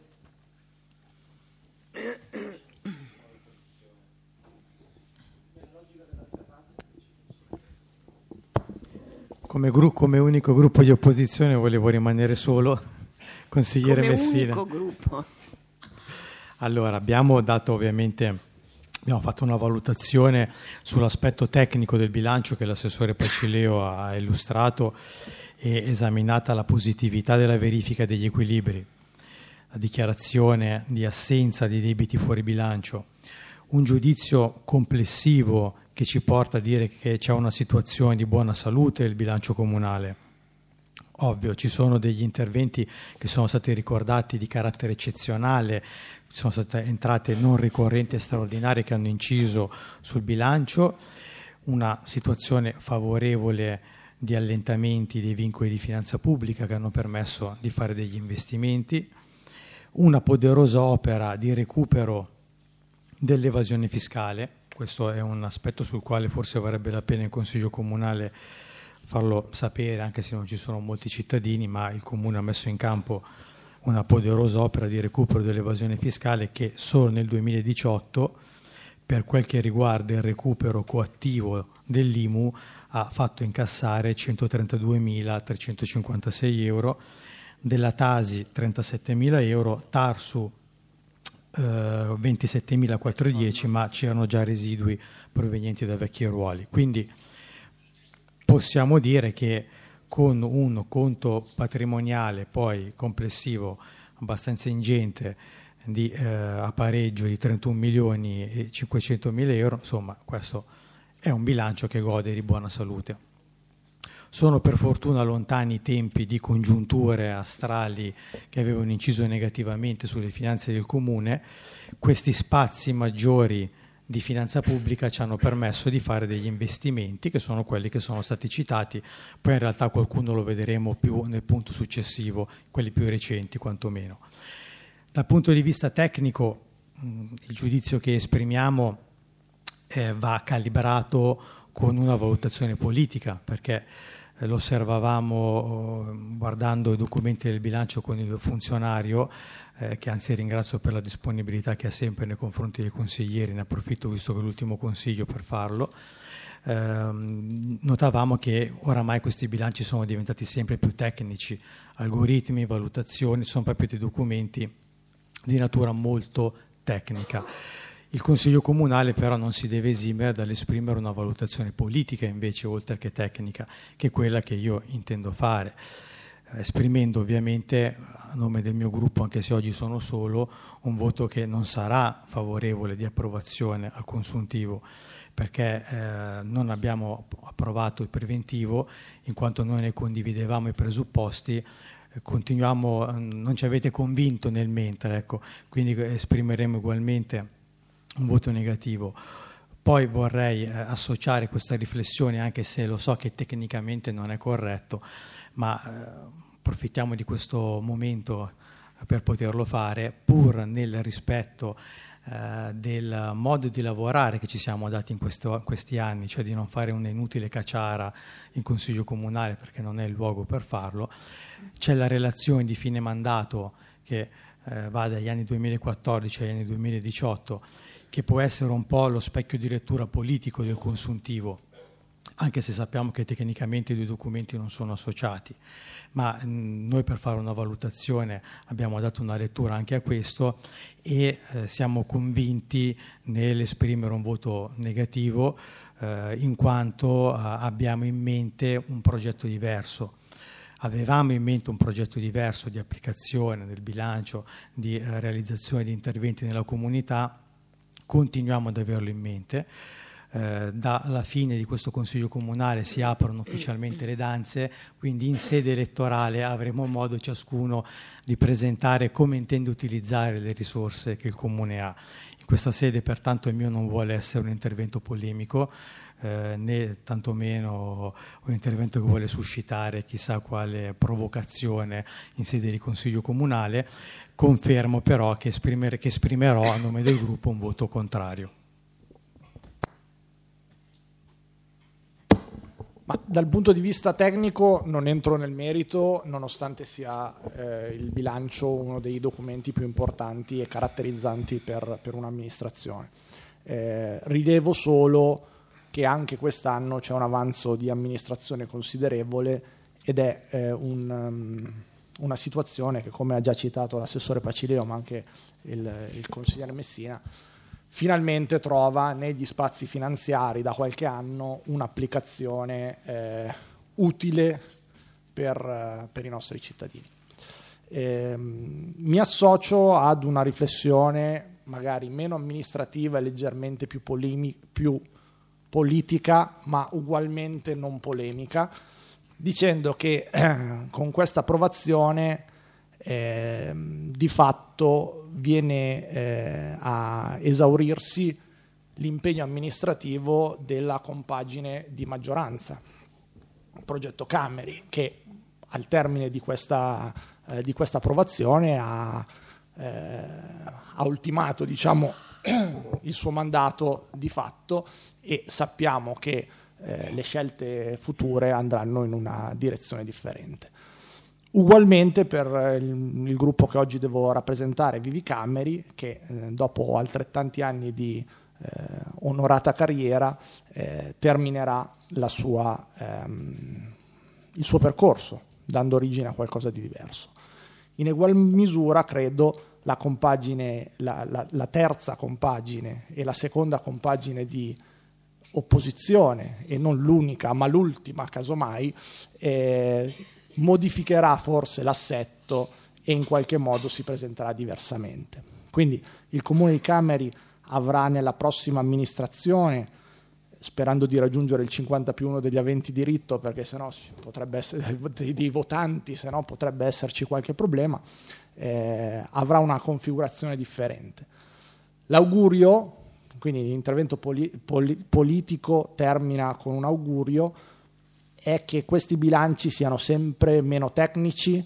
Come, gru- come unico gruppo di opposizione volevo rimanere solo, consigliere come Messina. Unico gruppo. Allora, abbiamo dato ovviamente, abbiamo fatto una valutazione sull'aspetto tecnico del bilancio che l'assessore Pacileo ha illustrato e esaminata la positività della verifica degli equilibri, la dichiarazione di assenza di debiti fuori bilancio, un giudizio complessivo che ci porta a dire che c'è una situazione di buona salute del bilancio comunale. Ovvio, ci sono degli interventi che sono stati ricordati di carattere eccezionale, ci sono state entrate non ricorrenti e straordinarie che hanno inciso sul bilancio, una situazione favorevole di allentamenti dei vincoli di finanza pubblica che hanno permesso di fare degli investimenti, una poderosa opera di recupero dell'evasione fiscale. Questo è un aspetto sul quale forse varrebbe la pena il Consiglio Comunale farlo sapere, anche se non ci sono molti cittadini, ma il Comune ha messo in campo una poderosa opera di recupero dell'evasione fiscale che solo nel duemiladiciotto, per quel che riguarda il recupero coattivo dell'I M U, ha fatto incassare centotrentaduemilatrecentocinquantasei euro, della Tasi trentasettemila euro, Tarsu eh, ventisettemilaquattrocentodieci, ma c'erano già residui provenienti da vecchi ruoli. Quindi possiamo dire che con un conto patrimoniale poi complessivo abbastanza ingente di eh, a pareggio di trentuno milioni e cinquecentomila euro, insomma questo è un bilancio che gode di buona salute. Sono per fortuna lontani i tempi di congiunture astrali che avevano inciso negativamente sulle finanze del Comune. Questi spazi maggiori di finanza pubblica ci hanno permesso di fare degli investimenti che sono quelli che sono stati citati, poi in realtà qualcuno lo vedremo più nel punto successivo, quelli più recenti quantomeno. Dal punto di vista tecnico, il giudizio che esprimiamo eh, va calibrato con una valutazione politica, perché eh, lo osservavamo eh, guardando i documenti del bilancio con il funzionario, Eh, che anzi ringrazio per la disponibilità che ha sempre nei confronti dei consiglieri, ne approfitto visto che è l'ultimo consiglio per farlo. Eh, notavamo che oramai questi bilanci sono diventati sempre più tecnici, algoritmi, valutazioni, sono proprio dei documenti di natura molto tecnica. Il Consiglio Comunale però non si deve esimere dall'esprimere una valutazione politica invece, oltre che tecnica, che è quella che io intendo fare, esprimendo ovviamente a nome del mio gruppo, anche se oggi sono solo, un voto che non sarà favorevole di approvazione al consuntivo, perché eh, non abbiamo approvato il preventivo in quanto noi ne condividevamo i presupposti, eh, continuiamo, non ci avete convinto nel mentre, ecco, quindi esprimeremo ugualmente un voto negativo. Poi vorrei eh, associare questa riflessione, anche se lo so che tecnicamente non è corretto, ma eh, approfittiamo di questo momento per poterlo fare, pur nel rispetto eh, del modo di lavorare che ci siamo dati in questo, questi anni, cioè di non fare un'inutile cacciara in Consiglio Comunale perché non è il luogo per farlo. C'è la relazione di fine mandato che eh, va dagli anni duemilaquattordici agli anni duemiladiciotto, che può essere un po' lo specchio di lettura politico del consuntivo, anche se sappiamo che tecnicamente i due documenti non sono associati, ma mh, noi per fare una valutazione abbiamo dato una lettura anche a questo e eh, siamo convinti nell'esprimere un voto negativo eh, in quanto eh, abbiamo in mente un progetto diverso. Avevamo in mente un progetto diverso di applicazione del bilancio, di eh, realizzazione di interventi nella comunità, continuiamo ad averlo in mente. Eh, dalla fine di questo Consiglio Comunale si aprono ufficialmente le danze, quindi in sede elettorale avremo modo ciascuno di presentare come intende utilizzare le risorse che il Comune ha. In questa sede pertanto il mio non vuole essere un intervento polemico, eh, né tantomeno un intervento che vuole suscitare chissà quale provocazione in sede di Consiglio Comunale. Confermo però che, esprimere, che esprimerò a nome del gruppo un voto contrario. Ma dal punto di vista tecnico non entro nel merito, nonostante sia eh, il bilancio uno dei documenti più importanti e caratterizzanti per, per un'amministrazione. Eh, rilevo solo che anche quest'anno c'è un avanzo di amministrazione considerevole ed è eh, un, um, una situazione che, come ha già citato l'assessore Pacileo, ma anche il, il consigliere Messina, finalmente trova negli spazi finanziari da qualche anno un'applicazione eh, utile per, per i nostri cittadini. Eh, mi associo ad una riflessione magari meno amministrativa e leggermente più, polemi- più politica, ma ugualmente non polemica, dicendo che eh, con questa approvazione Eh, di fatto viene eh, a esaurirsi l'impegno amministrativo della compagine di maggioranza, il progetto Cameri, che al termine di questa, eh, di questa approvazione ha, eh, ha ultimato, diciamo, il suo mandato di fatto, e sappiamo che eh, le scelte future andranno in una direzione differente. Ugualmente per il, il gruppo che oggi devo rappresentare, Vivi Cameri, che eh, dopo altrettanti anni di eh, onorata carriera eh, terminerà la sua, ehm, il suo percorso, dando origine a qualcosa di diverso. In egual misura, credo, la compagine, la, la, la terza compagine e la seconda compagine di opposizione, e non l'unica ma l'ultima casomai, eh, modificherà forse l'assetto e in qualche modo si presenterà diversamente. Quindi il Comune di Cameri avrà nella prossima amministrazione, sperando di raggiungere il cinquanta più uno degli aventi diritto, perché sennò potrebbe essere dei, dei votanti, se no potrebbe esserci qualche problema, eh, avrà una configurazione differente. L'augurio, quindi l'intervento poli, poli, politico termina con un augurio, è che questi bilanci siano sempre meno tecnici,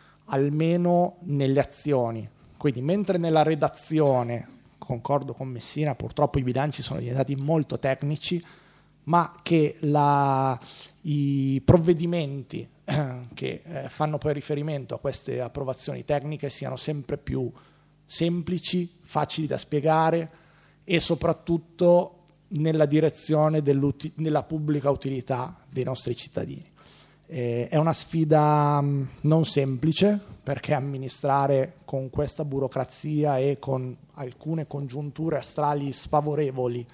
almeno nelle azioni. Quindi mentre nella redazione, concordo con Messina, purtroppo i bilanci sono diventati molto tecnici, ma che la, i provvedimenti eh, che eh, fanno poi riferimento a queste approvazioni tecniche siano sempre più semplici, facili da spiegare e soprattutto nella direzione della pubblica utilità dei nostri cittadini. Eh, è una sfida mh, non semplice, perché amministrare con questa burocrazia e con alcune congiunture astrali sfavorevoli,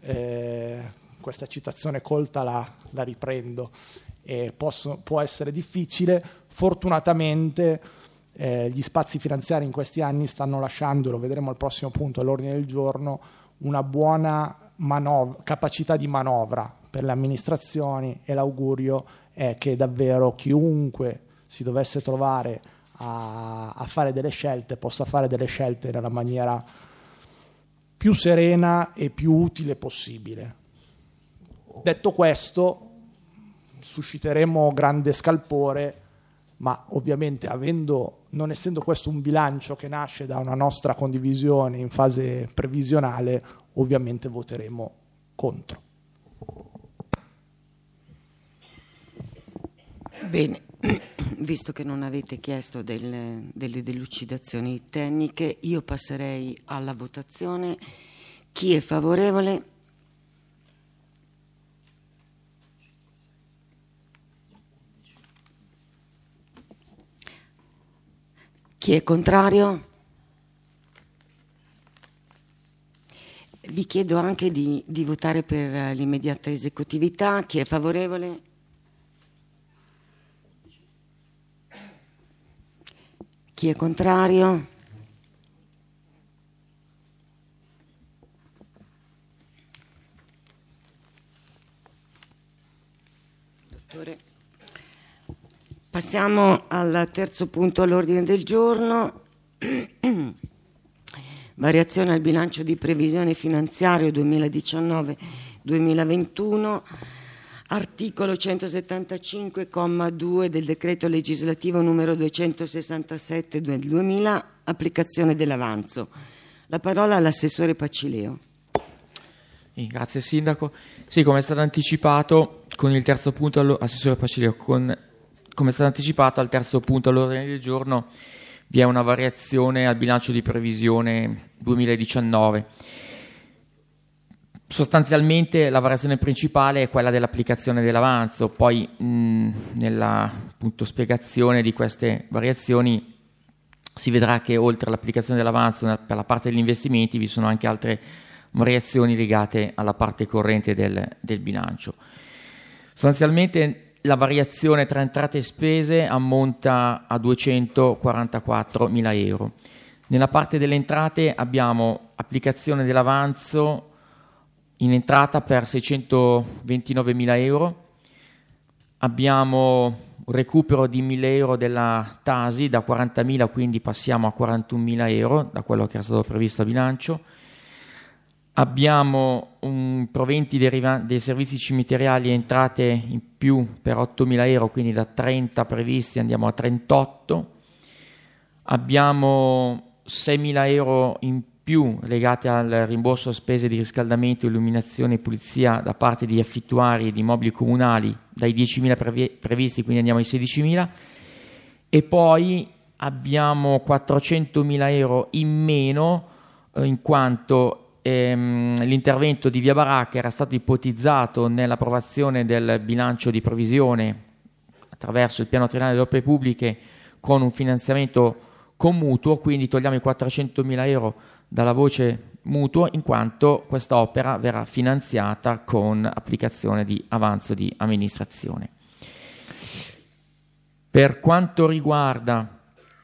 eh, questa citazione colta la, la riprendo, eh, posso, può essere difficile. Fortunatamente eh, gli spazi finanziari in questi anni stanno lasciando, lo vedremo al prossimo punto all'ordine del giorno, una buona Manovra, capacità di manovra per le amministrazioni, e l'augurio è che davvero chiunque si dovesse trovare a, a fare delle scelte possa fare delle scelte nella maniera più serena e più utile possibile. Detto questo, susciteremo grande scalpore, ma ovviamente avendo, non essendo questo un bilancio che nasce da una nostra condivisione in fase previsionale, ovviamente voteremo contro. Bene, visto che non avete chiesto delle, delle delucidazioni tecniche, io passerei alla votazione. Chi è favorevole? Chi è contrario? Vi chiedo anche di, di votare per l'immediata esecutività. Chi è favorevole? Chi è contrario? Dottore. Passiamo al terzo punto all'ordine del giorno. Variazione al bilancio di previsione finanziario duemiladiciannove duemilaventuno, articolo centosettantacinque comma due del decreto legislativo numero duecentosessantasette del duemila, applicazione dell'avanzo. La parola all'assessore Pacileo. Grazie Sindaco. Sì, come è stato anticipato con il terzo punto, assessore Pacileo, con, come è stato anticipato al terzo punto all'ordine del giorno vi è una variazione al bilancio di previsione duemiladiciannove. Sostanzialmente la variazione principale è quella dell'applicazione dell'avanzo, poi mh, nella appunto, spiegazione di queste variazioni si vedrà che oltre all'applicazione dell'avanzo per la parte degli investimenti vi sono anche altre variazioni legate alla parte corrente del, del bilancio. Sostanzialmente la variazione tra entrate e spese ammonta a duecentoquarantaquattromila euro. Nella parte delle entrate abbiamo applicazione dell'avanzo in entrata per seicentoventinovemila euro, abbiamo un recupero di mille euro della Tasi da quarantamila, quindi passiamo a quarantunomila euro da quello che era stato previsto a bilancio. Abbiamo un proventi derivanti dei servizi cimiteriali, entrate in più per ottomila euro, quindi da trenta previsti andiamo a trentotto. Abbiamo seimila euro in più legate al rimborso a spese di riscaldamento, illuminazione e pulizia da parte di affittuari di immobili comunali, dai diecimila previ- previsti, quindi andiamo ai sedicimila. E poi abbiamo quattrocentomila euro in meno eh, in quanto l'intervento di Via Baracca era stato ipotizzato nell'approvazione del bilancio di previsione attraverso il piano triennale delle opere pubbliche con un finanziamento con mutuo, quindi togliamo i quattrocentomila euro dalla voce mutuo in quanto questa opera verrà finanziata con applicazione di avanzo di amministrazione. Per quanto riguarda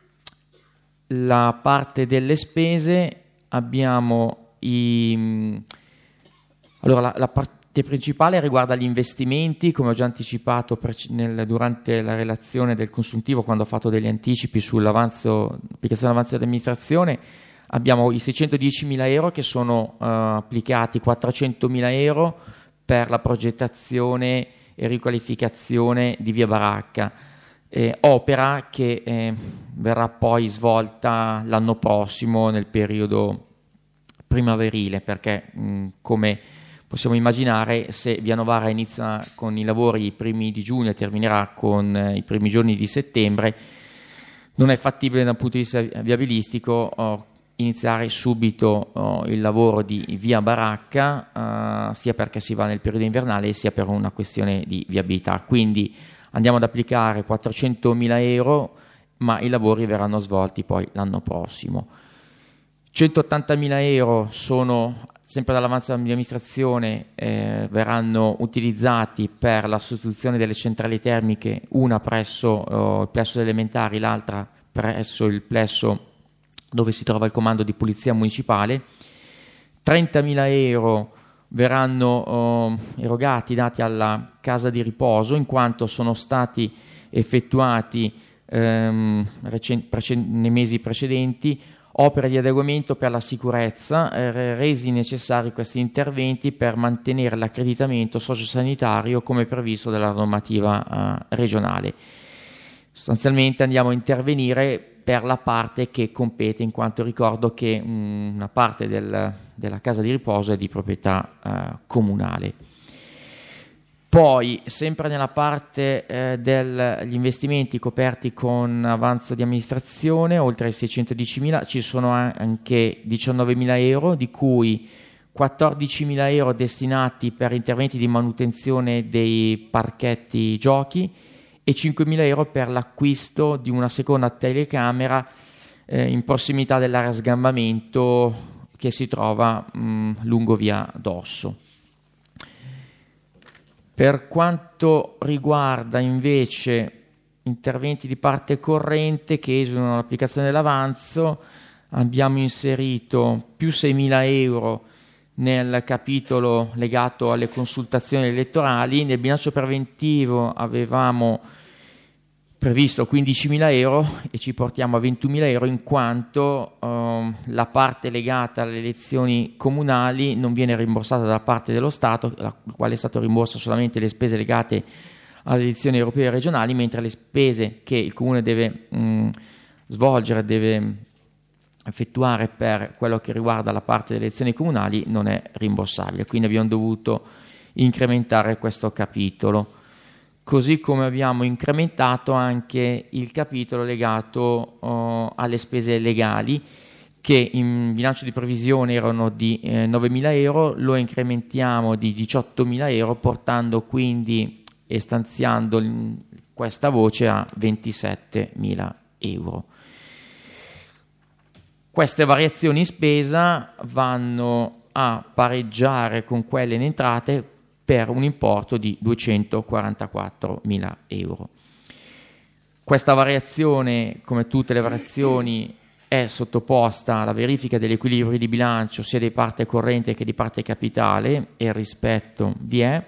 la parte delle spese abbiamo I, allora la, la parte principale riguarda gli investimenti, come ho già anticipato per, nel, durante la relazione del consuntivo quando ho fatto degli anticipi sull'avanzo, applicazione dell'avanzo di amministrazione. Abbiamo i seicentodiecimila euro che sono uh, applicati, quattrocentomila euro per la progettazione e riqualificazione di Via Baracca, eh, opera che eh, verrà poi svolta l'anno prossimo nel periodo primaverile, perché mh, come possiamo immaginare, se Via Novara inizia con i lavori i primi di giugno e terminerà con eh, i primi giorni di settembre, non è fattibile da un punto di vista viabilistico oh, iniziare subito oh, il lavoro di Via Baracca, uh, sia perché si va nel periodo invernale sia per una questione di viabilità. Quindi andiamo ad applicare quattrocentomila euro, ma i lavori verranno svolti poi l'anno prossimo. centottantamila euro sono sempre dall'avanzo di amministrazione, eh, verranno utilizzati per la sostituzione delle centrali termiche, una presso oh, il plesso elementari, l'altra presso il plesso dove si trova il comando di polizia municipale. trentamila euro verranno oh, erogati, dati alla casa di riposo, in quanto sono stati effettuati ehm, recen- preced- nei mesi precedenti opere di adeguamento per la sicurezza, eh, resi necessari questi interventi per mantenere l'accreditamento sociosanitario come previsto dalla normativa eh, regionale. Sostanzialmente andiamo a intervenire per la parte che compete, in quanto ricordo che mh, una parte del, della casa di riposo è di proprietà eh, comunale. Poi, sempre nella parte eh, degli investimenti coperti con avanzo di amministrazione, oltre ai seicentodiecimila, ci sono anche diciannovemila euro, di cui quattordicimila euro destinati per interventi di manutenzione dei parchetti giochi e cinquemila euro per l'acquisto di una seconda telecamera eh, in prossimità dell'area sgambamento che si trova mh, lungo via Dosso. Per quanto riguarda invece interventi di parte corrente che esulano dall'applicazione dell'avanzo, abbiamo inserito più seimila euro nel capitolo legato alle consultazioni elettorali. Nel bilancio preventivo avevamo previsto quindicimila euro e ci portiamo a ventunomila euro, in quanto eh, la parte legata alle elezioni comunali non viene rimborsata da parte dello Stato, la quale è stato rimborsa solamente le spese legate alle elezioni europee e regionali, mentre le spese che il Comune deve mh, svolgere, deve effettuare per quello che riguarda la parte delle elezioni comunali non è rimborsabile. Quindi abbiamo dovuto incrementare questo capitolo, così come abbiamo incrementato anche il capitolo legato uh, alle spese legali, che in bilancio di previsione erano di eh, novemila euro, lo incrementiamo di diciottomila euro, portando quindi e stanziando questa voce a ventisettemila euro. Queste variazioni in spesa vanno a pareggiare con quelle in entrate per un importo di duecentoquarantaquattromila euro. Questa variazione, come tutte le variazioni, è sottoposta alla verifica degli equilibri di bilancio sia di parte corrente che di parte capitale, e il rispetto vi è,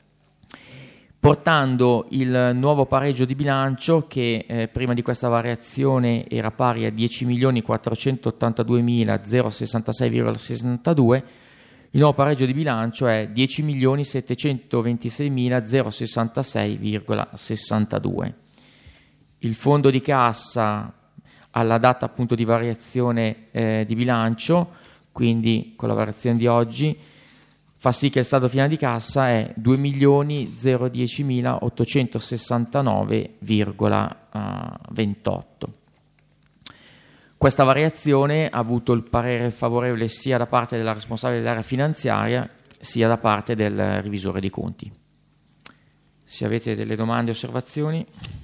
portando il nuovo pareggio di bilancio, che eh, prima di questa variazione era pari a dieci milioni quattrocentottantaduemilasessantasei virgola sessantadue, il nuovo pareggio di bilancio è dieci milioni settecentoventiseimilasessantasei virgola sessantadue. Il fondo di cassa alla data appunto di variazione eh, di bilancio, quindi con la variazione di oggi, fa sì che il saldo finale di cassa è due milioni diecimilaottocentosessantanove virgola ventotto. Questa variazione ha avuto il parere favorevole sia da parte della responsabile dell'area finanziaria sia da parte del revisore dei conti. Se avete delle domande o osservazioni.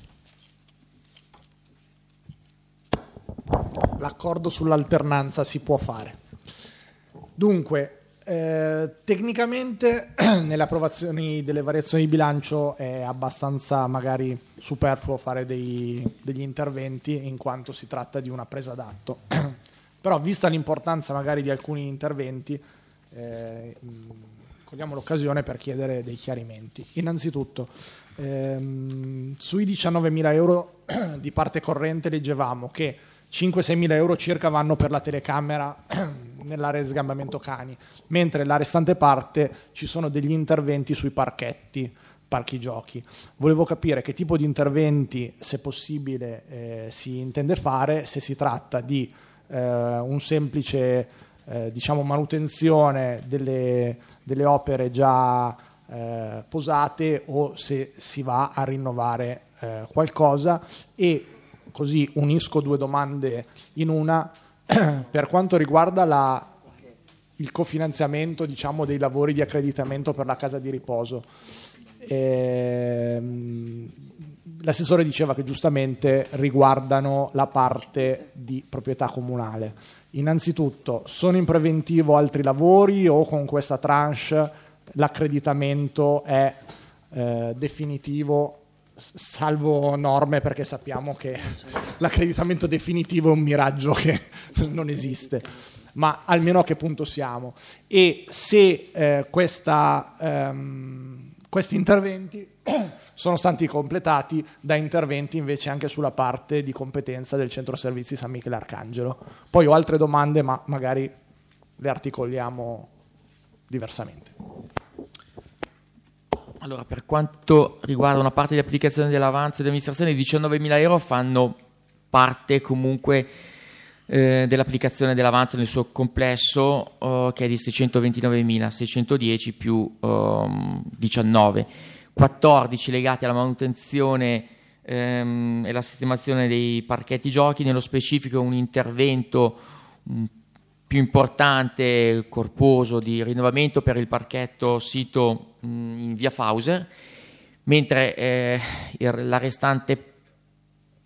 L'accordo sull'alternanza si può fare. Dunque, eh, tecnicamente nelle approvazioni delle variazioni di bilancio è abbastanza magari superfluo fare dei, degli interventi, in quanto si tratta di una presa d'atto. Però, vista l'importanza magari di alcuni interventi, eh, cogliamo l'occasione per chiedere dei chiarimenti. Innanzitutto, ehm, sui diciannovemila euro di parte corrente leggevamo che cinque seimila euro circa vanno per la telecamera nell'area di sgambamento cani, mentre la restante parte ci sono degli interventi sui parchetti, parchi giochi. Volevo capire che tipo di interventi, se possibile, eh, si intende fare, se si tratta di eh, un semplice eh, diciamo manutenzione delle, delle opere già eh, posate, o se si va a rinnovare eh, qualcosa. E così unisco due domande in una. Per quanto riguarda la, il cofinanziamento, diciamo, dei lavori di accreditamento per la casa di riposo, ehm, l'assessore diceva che giustamente riguardano la parte di proprietà comunale. Innanzitutto, sono in preventivo altri lavori, o con questa tranche l'accreditamento è eh, definitivo, salvo norme, perché sappiamo che l'accreditamento definitivo è un miraggio che non esiste, ma almeno a che punto siamo? E se eh, questa, ehm, questi interventi sono stati completati da interventi invece anche sulla parte di competenza del centro servizi San Michele Arcangelo. Poi ho altre domande, ma magari le articoliamo diversamente. Allora, per quanto riguarda una parte di applicazione dell'avanzo di amministrazione, i diciannovemila euro fanno parte comunque eh, dell'applicazione dell'avanzo nel suo complesso, eh, che è di seicentoventinovemilaseicentodieci più eh, diciannove, quattordici legati alla manutenzione ehm, e la sistemazione dei parchetti giochi, nello specifico un intervento um, più importante, corposo, di rinnovamento per il parchetto sito in via Fauser, mentre eh, la restante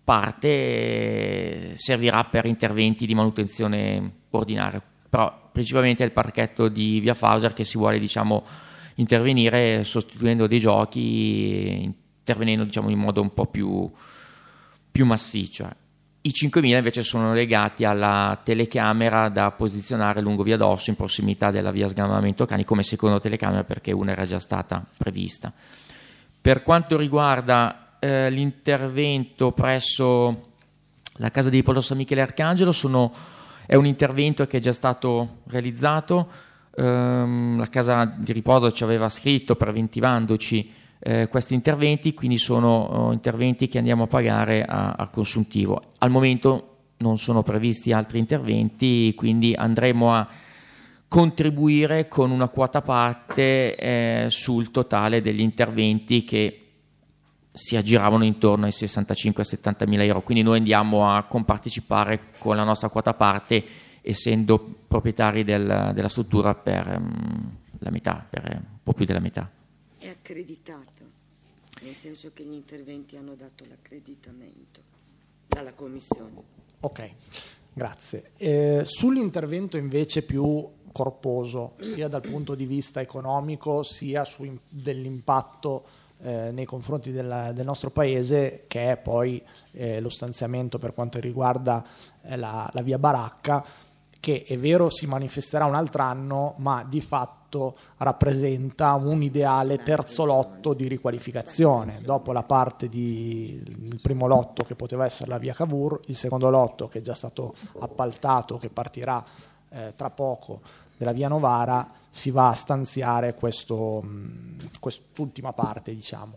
parte servirà per interventi di manutenzione ordinaria, però principalmente è il parchetto di via Fauser che si vuole, diciamo, intervenire sostituendo dei giochi, intervenendo, diciamo, in modo un po' più, più massiccio. I cinquemila invece sono legati alla telecamera da posizionare lungo via Dosso in prossimità della via Sgambamento Cani come seconda telecamera, perché una era già stata prevista. Per quanto riguarda Eh, l'intervento presso la casa di riposo San Michele Arcangelo, sono, è un intervento che è già stato realizzato. Ehm, la casa di riposo ci aveva scritto preventivandoci eh, questi interventi, quindi sono oh, interventi che andiamo a pagare a, a consuntivo. Al momento non sono previsti altri interventi, quindi andremo a contribuire con una quota parte eh, sul totale degli interventi che si aggiravano intorno ai sessantacinque settanta mila euro, quindi noi andiamo a compartecipare con la nostra quota parte, essendo proprietari del, della struttura per um, la metà, per un po' più della metà. È accreditato, nel senso che gli interventi hanno dato l'accreditamento dalla Commissione. Ok, grazie. Eh, sull'intervento invece più corposo, sia dal punto di vista economico sia su in, dell'impatto Eh, nei confronti della, del nostro paese, che è poi eh, lo stanziamento per quanto riguarda eh, la, la via Baracca, che è vero si manifesterà un altro anno, ma di fatto rappresenta un ideale terzo lotto di riqualificazione. Dopo la parte di il primo lotto che poteva essere la via Cavour, il secondo lotto che è già stato appaltato, che partirà eh, tra poco, della via Novara, si va a stanziare questo, quest'ultima parte, diciamo.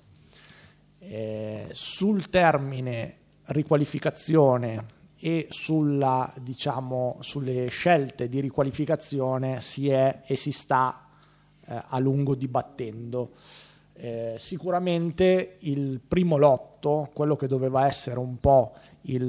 Eh, sul termine riqualificazione e sulla, diciamo, sulle scelte di riqualificazione si è e si sta eh, a lungo dibattendo. Eh, sicuramente il primo lotto, quello che doveva essere un po' il,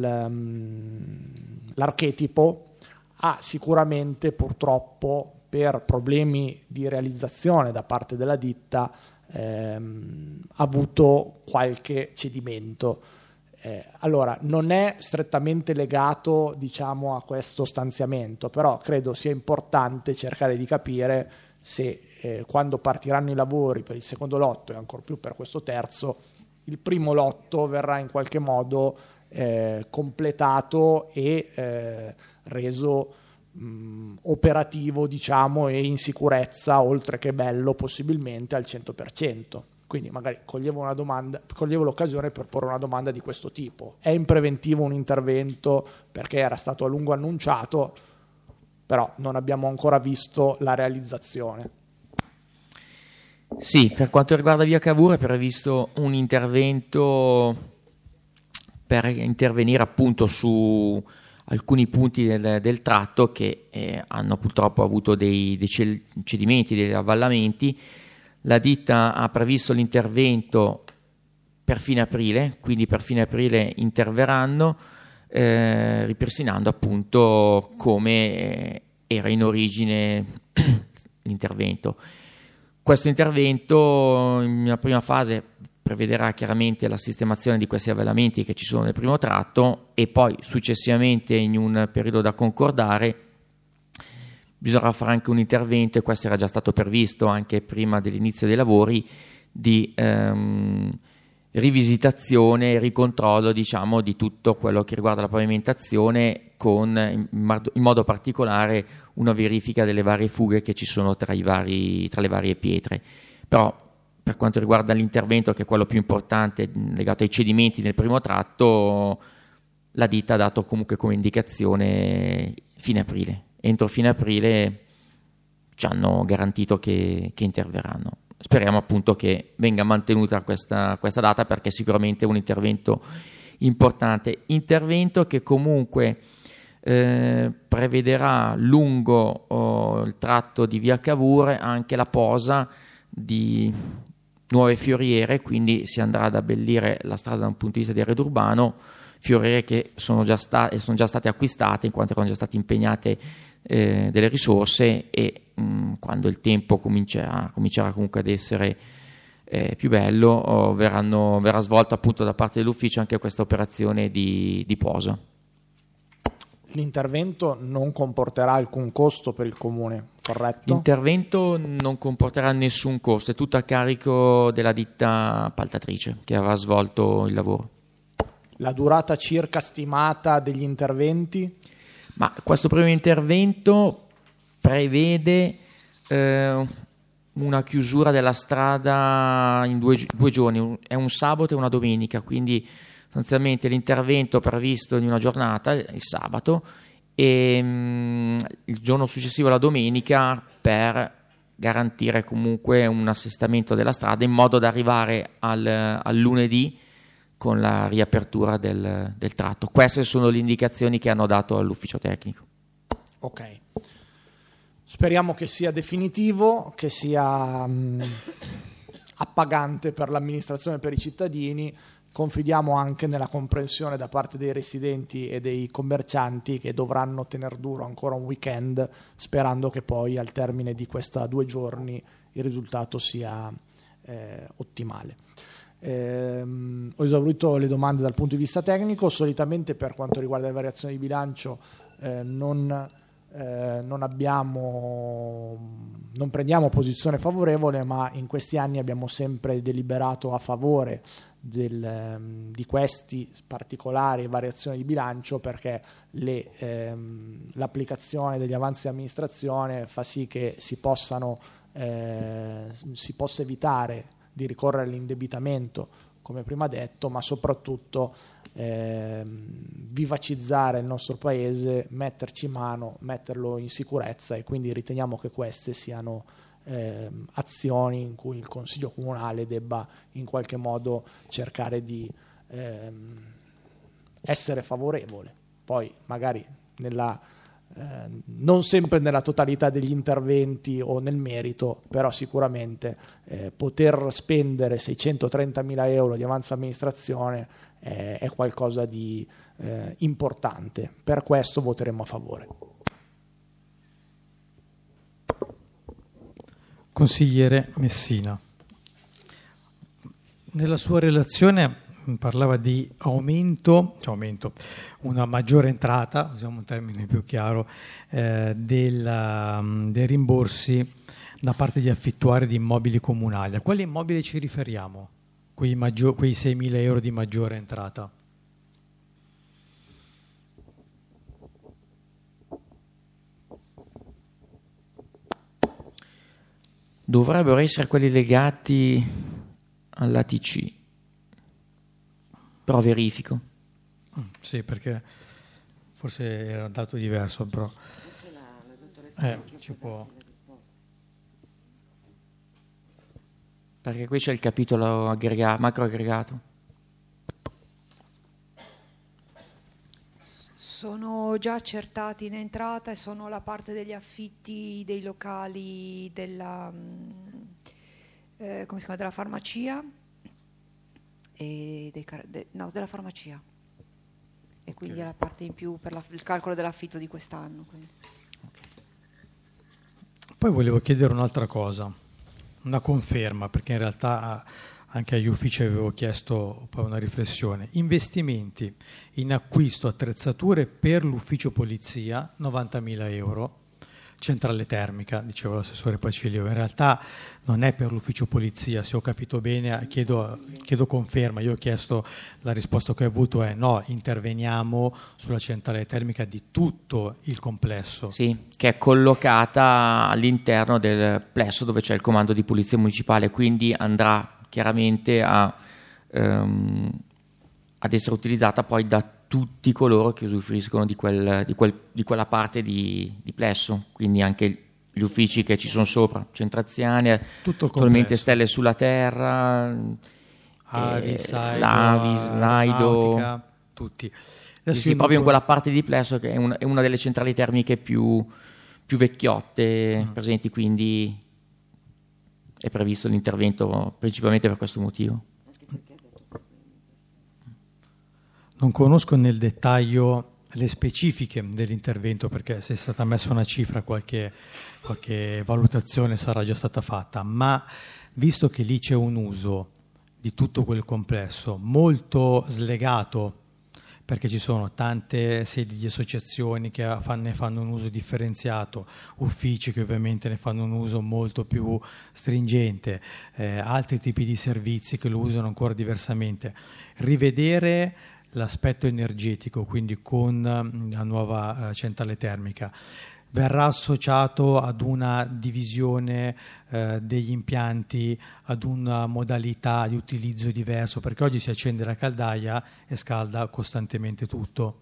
um, l'archetipo, ha sicuramente purtroppo per problemi di realizzazione da parte della ditta ehm, avuto qualche cedimento. Eh, allora, non è strettamente legato, diciamo, a questo stanziamento, però credo sia importante cercare di capire se eh, quando partiranno i lavori per il secondo lotto e ancor più per questo terzo, il primo lotto verrà in qualche modo eh, completato e eh, reso mh, operativo, diciamo, e in sicurezza, oltre che bello, possibilmente al cento per cento. Quindi magari coglievo una domanda, coglievo l'occasione per porre una domanda di questo tipo. È in preventivo un intervento perché era stato a lungo annunciato, però non abbiamo ancora visto la realizzazione. Sì, per quanto riguarda via Cavour è previsto un intervento per intervenire appunto su alcuni punti del, del tratto che eh, hanno purtroppo avuto dei, dei cedimenti, degli avvallamenti. La ditta ha previsto l'intervento per fine aprile, quindi per fine aprile interverranno eh, ripristinando appunto come era in origine l'intervento. Questo intervento in una prima fase prevederà chiaramente la sistemazione di questi avvallamenti che ci sono nel primo tratto e poi successivamente, in un periodo da concordare, bisognerà fare anche un intervento, e questo era già stato previsto anche prima dell'inizio dei lavori, di ehm, rivisitazione e ricontrollo, diciamo, di tutto quello che riguarda la pavimentazione, con in, in modo particolare una verifica delle varie fughe che ci sono tra, i vari, tra le varie pietre. Però per quanto riguarda l'intervento, che è quello più importante legato ai cedimenti nel primo tratto, la ditta ha dato comunque come indicazione fine aprile. Entro fine aprile ci hanno garantito che, che interverranno. Speriamo appunto che venga mantenuta questa, questa data, perché sicuramente è un intervento importante. Intervento che comunque eh, prevederà lungo oh, il tratto di via Cavour anche la posa di nuove fioriere, quindi si andrà ad abbellire la strada da un punto di vista di arredo urbano, fioriere che sono già, sta- sono già state acquistate in quanto erano già state impegnate eh, delle risorse, e mh, quando il tempo comincerà, comincerà comunque ad essere eh, più bello, oh, verranno, verrà svolta appunto da parte dell'ufficio anche questa operazione di, di posa. L'intervento non comporterà alcun costo per il comune, corretto? L'intervento non comporterà nessun costo, è tutto a carico della ditta appaltatrice che avrà svolto il lavoro. La durata circa stimata degli interventi? Ma questo primo intervento prevede eh, una chiusura della strada in due, due giorni, è un sabato e una domenica, quindi sostanzialmente l'intervento previsto in una giornata, il sabato, e mh, il giorno successivo, la domenica, per garantire comunque un assestamento della strada in modo da arrivare al, al lunedì con la riapertura del, del tratto. Queste sono le indicazioni che hanno dato all'ufficio tecnico. Ok. Speriamo che sia definitivo, che sia mh, appagante per l'amministrazione e per i cittadini. Confidiamo anche nella comprensione da parte dei residenti e dei commercianti, che dovranno tener duro ancora un weekend, sperando che poi al termine di questi due giorni il risultato sia eh, ottimale. Eh, ho esaurito le domande dal punto di vista tecnico. Solitamente per quanto riguarda le variazioni di bilancio eh, non, eh, non abbiamo non prendiamo posizione favorevole, ma in questi anni abbiamo sempre deliberato a favore Del, di questi particolari variazioni di bilancio, perché le, ehm, l'applicazione degli avanzi di amministrazione fa sì che si possano eh, si possa evitare di ricorrere all'indebitamento, come prima detto, ma soprattutto ehm, vivacizzare il nostro paese, metterci mano, metterlo in sicurezza, e quindi riteniamo che queste siano Eh, azioni in cui il Consiglio Comunale debba in qualche modo cercare di ehm, essere favorevole. Poi magari nella, eh, non sempre nella totalità degli interventi o nel merito, però sicuramente eh, poter spendere seicentotrentamila euro di avanzo amministrazione eh, è qualcosa di eh, importante. Per questo voteremo a favore. Consigliere Messina, nella sua relazione parlava di aumento, cioè aumento, una maggiore entrata, usiamo un termine più chiaro, eh, della, dei rimborsi da parte di affittuari di immobili comunali. A quali immobili ci riferiamo? Quei, maggior, quei seimila euro di maggiore entrata? Dovrebbero essere quelli legati all'A T C, però verifico. Sì, perché forse era un dato diverso, però eh, ci può... Perché qui c'è il capitolo aggrega- macro aggregato. Sono già accertati in entrata e sono la parte degli affitti dei locali della, eh, come si chiama, della farmacia e dei, de, no, della farmacia, e quindi okay. È la parte in più per la, il calcolo dell'affitto di quest'anno. Okay. Poi volevo chiedere un'altra cosa, una conferma, perché in realtà anche agli uffici avevo chiesto poi una riflessione. Investimenti in acquisto attrezzature per l'ufficio polizia, novantamila euro, centrale termica, diceva l'assessore Pacilio. In realtà non è per l'ufficio polizia, se ho capito bene, chiedo, chiedo conferma. Io ho chiesto, la risposta che ho avuto è no, interveniamo sulla centrale termica di tutto il complesso. Sì, che è collocata all'interno del plesso dove c'è il comando di polizia municipale, quindi andrà chiaramente a, um, ad essere utilizzata poi da tutti coloro che usufruiscono di, quel, di, quel, di quella parte di, di plesso, quindi anche gli uffici che ci sono sopra, Centraziani, attualmente Stelle sulla Terra, Avis, eh, Aido, l'Avis, l'Aido, Nautica, tutti. Sì, sì, proprio in quella parte di plesso che è una, è una delle centrali termiche più, più vecchiotte mm. presenti, quindi è previsto l'intervento principalmente per questo motivo. Non conosco nel dettaglio le specifiche dell'intervento, perché se è stata messa una cifra, qualche, qualche valutazione sarà già stata fatta, ma visto che lì c'è un uso di tutto quel complesso molto slegato, perché ci sono tante sedi di associazioni che ne fanno un uso differenziato, uffici che ovviamente ne fanno un uso molto più stringente, eh, altri tipi di servizi che lo usano ancora diversamente. Rivedere l'aspetto energetico, quindi con la nuova eh, centrale termica, verrà associato ad una divisione eh, degli impianti, ad una modalità di utilizzo diverso, perché oggi si accende la caldaia e scalda costantemente tutto.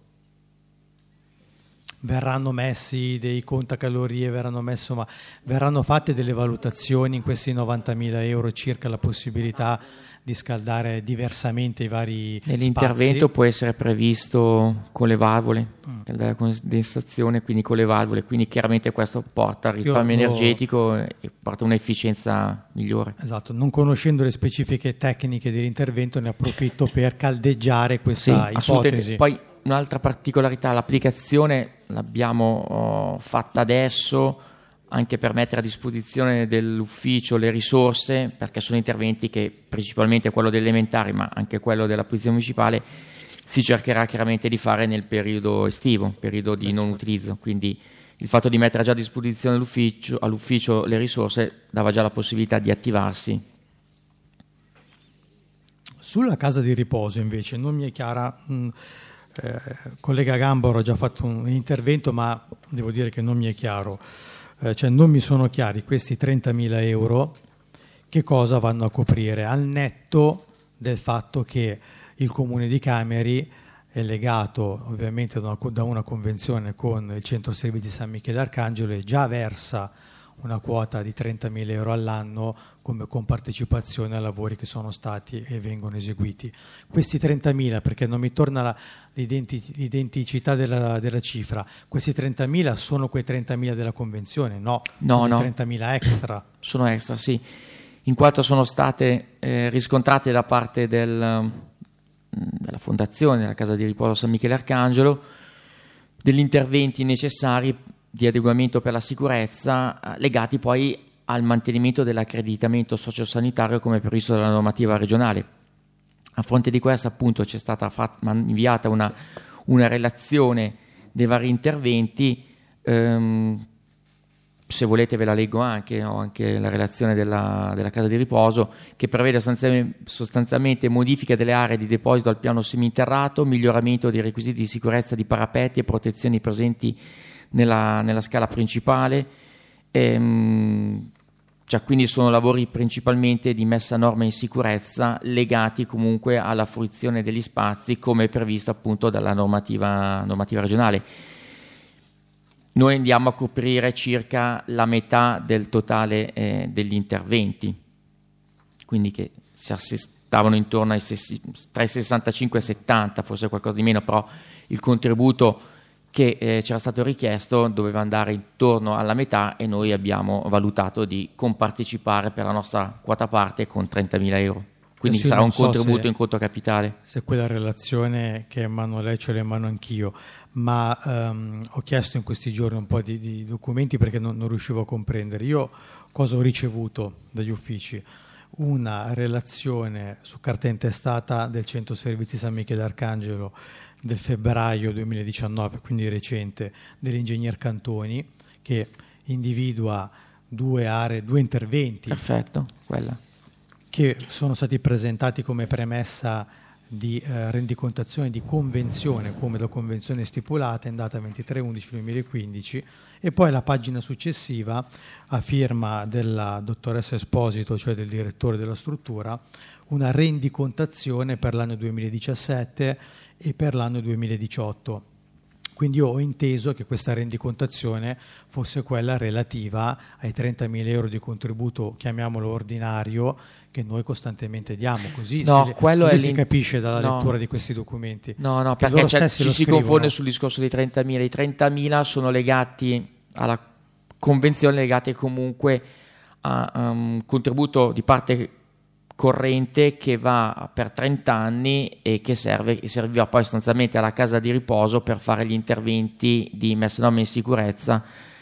Verranno messi dei contacalorie, verranno, messo, ma verranno fatte delle valutazioni in questi novantamila euro circa la possibilità di scaldare diversamente i vari spazi. L'intervento può essere previsto con le valvole mm. della condensazione, quindi con le valvole, quindi chiaramente questo porta al risparmio lo... energetico e porta un'efficienza migliore. Esatto, non conoscendo le specifiche tecniche dell'intervento ne approfitto per caldeggiare questa sì, ipotesi. Poi un'altra particolarità, l'applicazione l'abbiamo oh, fatta adesso anche per mettere a disposizione dell'ufficio le risorse, perché sono interventi che principalmente quello delle elementari, ma anche quello della polizia municipale, si cercherà chiaramente di fare nel periodo estivo, periodo di non utilizzo. Quindi il fatto di mettere già a disposizione all'ufficio, all'ufficio le risorse dava già la possibilità di attivarsi. Sulla casa di riposo invece non mi è chiara, mh, eh, collega Gambaro ha già fatto un intervento, ma devo dire che non mi è chiaro. Cioè non mi sono chiari questi trentamila euro che cosa vanno a coprire, al netto del fatto che il Comune di Cameri è legato ovviamente da una, da una convenzione con il Centro Servizi San Michele Arcangelo e già versa una quota di trentamila euro all'anno come compartecipazione ai lavori che sono stati e vengono eseguiti. Questi trentamila, perché non mi torna la, l'identi, l'identicità della, della cifra, questi trentamila sono quei trentamila della convenzione? No, no sono no. trentamila extra. Sono extra, sì, in quanto sono state eh, riscontrate da parte del, della fondazione, della Casa di Riposo San Michele Arcangelo, degli interventi necessari di adeguamento per la sicurezza, eh, legati poi al mantenimento dell'accreditamento sociosanitario come previsto dalla normativa regionale. A fronte di questo appunto c'è stata fatta, inviata una, una relazione dei vari interventi, ehm, se volete ve la leggo anche, ho anche la relazione della, della Casa di Riposo, che prevede sostanzialmente modifiche delle aree di deposito al piano seminterrato, miglioramento dei requisiti di sicurezza di parapetti e protezioni presenti Nella, nella scala principale, ehm, cioè quindi sono lavori principalmente di messa a norma in sicurezza legati comunque alla fruizione degli spazi come previsto appunto dalla normativa, normativa regionale. Noi andiamo a coprire circa la metà del totale eh, degli interventi, quindi che si assestavano intorno ai ses- tra i sessantacinque e i settanta, forse qualcosa di meno, però il contributo che eh, c'era stato richiesto doveva andare intorno alla metà e noi abbiamo valutato di compartecipare per la nostra quota parte con trentamila euro. Quindi sì, sarà un so contributo se, in conto capitale. Se quella relazione che in mano lei ce l'ho in mano anch'io, ma um, ho chiesto in questi giorni un po' di, di documenti perché non, non riuscivo a comprendere. Io cosa ho ricevuto dagli uffici? Una relazione su carta intestata del Centro Servizi San Michele Arcangelo del febbraio duemiladiciannove, quindi recente, dell'ingegner Cantoni, che individua due aree, due interventi. Perfetto, quella. Che sono stati presentati come premessa di eh, rendicontazione di convenzione, come da convenzione stipulata in data ventitré undici duemilaquindici, e poi la pagina successiva, a firma della dottoressa Esposito, cioè del direttore della struttura, una rendicontazione per l'anno duemiladiciassette e per l'anno duemiladiciotto. Quindi io ho inteso che questa rendicontazione fosse quella relativa ai trentamila euro di contributo, chiamiamolo ordinario, che noi costantemente diamo, così, no, si, quello così è si l'in... capisce dalla no. lettura di questi documenti. No, no, che perché cioè, ci si scrivono. confonde sul discorso dei trentamila. I trentamila sono legati alla convenzione, legati comunque a un um, contributo di parte corrente che va per trenta anni e che serve, serviva poi sostanzialmente alla casa di riposo per fare gli interventi di messa a norma in sicurezza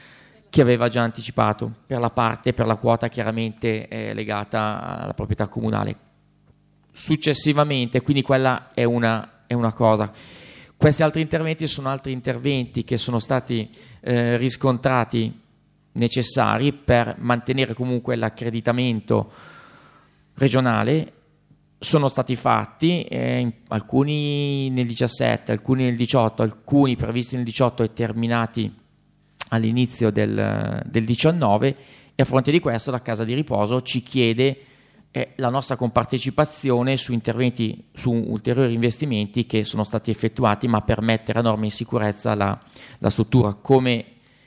che aveva già anticipato per la parte, per la quota chiaramente eh, legata alla proprietà comunale. Successivamente, quindi quella è una, è una cosa. Questi altri interventi sono altri interventi che sono stati eh, riscontrati necessari per mantenere comunque l'accreditamento regionale. Sono stati fatti, eh, alcuni nel diciassette, alcuni nel diciotto, alcuni previsti nel diciotto e terminati all'inizio del, del diciannove, e a fronte di questo la Casa di Riposo ci chiede eh, la nostra compartecipazione su interventi, su ulteriori investimenti che sono stati effettuati, ma per mettere a norma in sicurezza la, la struttura, come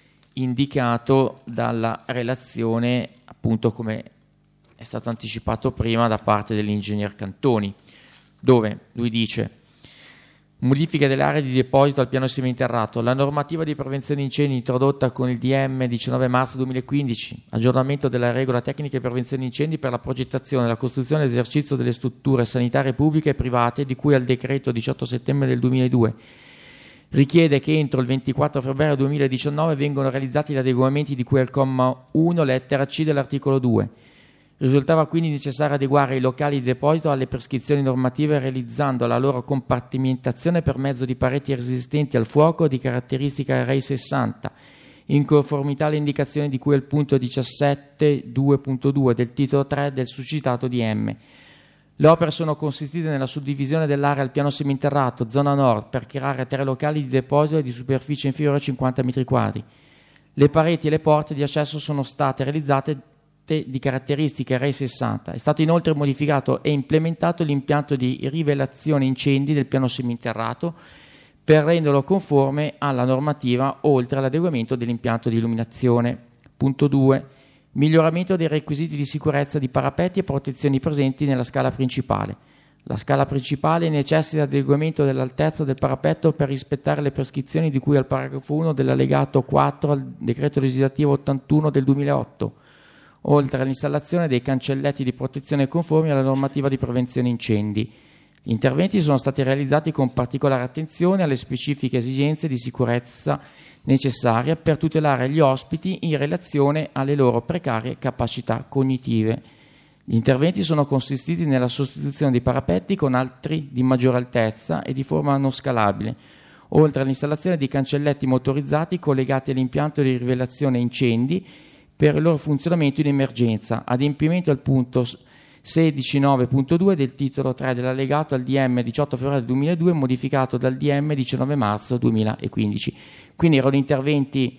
indicato dalla relazione, appunto come è stato anticipato prima da parte dell'ingegner Cantoni, dove lui dice: modifiche delle aree di deposito al piano seminterrato. La normativa di prevenzione incendi introdotta con il D M diciannove marzo duemilaquindici, aggiornamento della regola tecnica di prevenzione incendi per la progettazione, la costruzione e l'esercizio delle strutture sanitarie pubbliche e private di cui al decreto diciotto settembre del duemiladue. Richiede che entro il ventiquattro febbraio duemiladiciannove vengano realizzati gli adeguamenti di cui al comma uno lettera C dell'articolo due. Risultava quindi necessario adeguare i locali di deposito alle prescrizioni normative realizzando la loro compartimentazione per mezzo di pareti resistenti al fuoco di caratteristica R E I sessanta, in conformità alle indicazioni di cui al punto diciassette due punto due del titolo tre del succitato D M. Le opere sono consistite nella suddivisione dell'area al piano seminterrato, zona nord, per creare tre locali di deposito di superficie inferiore a cinquanta metri quadri. Le pareti e le porte di accesso sono state realizzate di caratteristiche R E I sessanta. È stato inoltre modificato e implementato l'impianto di rivelazione incendi del piano seminterrato per renderlo conforme alla normativa, oltre all'adeguamento dell'impianto di illuminazione. Punto due. Miglioramento dei requisiti di sicurezza di parapetti e protezioni presenti nella scala principale. La scala principale necessita di adeguamento dell'altezza del parapetto per rispettare le prescrizioni di cui al paragrafo uno dell'allegato quattro al decreto legislativo ottantuno del duemilaotto, oltre all'installazione dei cancelletti di protezione conformi alla normativa di prevenzione incendi. Gli interventi sono stati realizzati con particolare attenzione alle specifiche esigenze di sicurezza necessarie per tutelare gli ospiti in relazione alle loro precarie capacità cognitive. Gli interventi sono consistiti nella sostituzione di parapetti con altri di maggiore altezza e di forma non scalabile, oltre all'installazione di cancelletti motorizzati collegati all'impianto di rivelazione incendi per il loro funzionamento in emergenza, adempimento al punto sedici nove punto due del titolo tre dell'allegato al D M diciotto febbraio duemiladue, modificato dal D M diciannove marzo duemilaquindici. Quindi erano interventi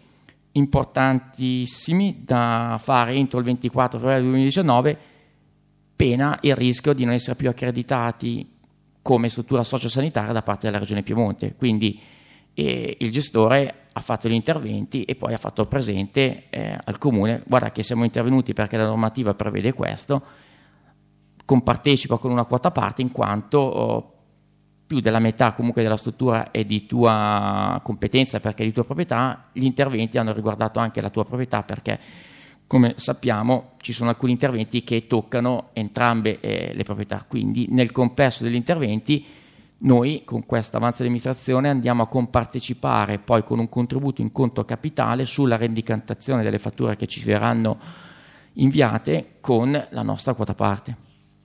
importantissimi da fare entro il ventiquattro febbraio duemiladiciannove, pena il rischio di non essere più accreditati come struttura sociosanitaria da parte della Regione Piemonte. Quindi eh, il gestore ha fatto gli interventi e poi ha fatto presente eh, al Comune: guarda che siamo intervenuti perché la normativa prevede questo, compartecipa con una quota parte in quanto oh, più della metà comunque della struttura è di tua competenza perché è di tua proprietà. Gli interventi hanno riguardato anche la tua proprietà perché, come sappiamo, ci sono alcuni interventi che toccano entrambe eh, le proprietà. Quindi nel complesso degli interventi noi con questa avanzo di amministrazione andiamo a compartecipare poi con un contributo in conto capitale sulla rendicontazione delle fatture che ci verranno inviate con la nostra quota parte.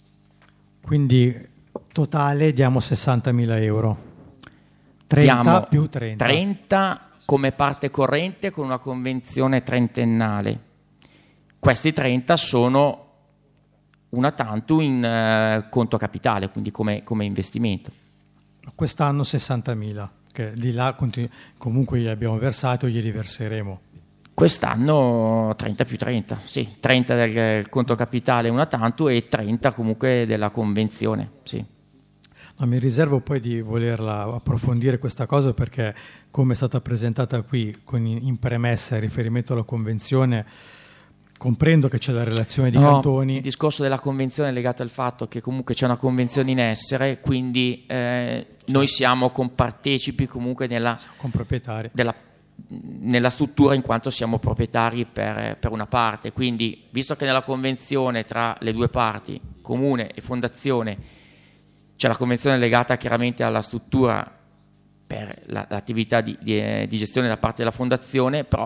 Quindi totale diamo sessantamila euro, trenta diamo più trenta. trenta come parte corrente con una convenzione trentennale. Questi trenta sono una tantum in eh, conto capitale, quindi come, come investimento. Quest'anno sessantamila, che di là continu- comunque gli abbiamo versato, glieli verseremo. Quest'anno trenta più trenta, sì, trenta del conto capitale una tantum e trenta comunque della convenzione, sì. No, mi riservo poi di volerla approfondire questa cosa perché, come è stata presentata qui con in premessa in riferimento alla convenzione, comprendo che c'è la relazione di no, Cantoni. Il discorso della convenzione è legato al fatto che comunque c'è una convenzione in essere, quindi eh, noi siamo compartecipi comunque nella, comproprietari. Della, nella struttura in quanto siamo proprietari per, per una parte. Quindi, visto che nella convenzione tra le due parti, comune e fondazione, c'è la convenzione legata chiaramente alla struttura per la, l'attività di, di, di gestione da parte della fondazione, però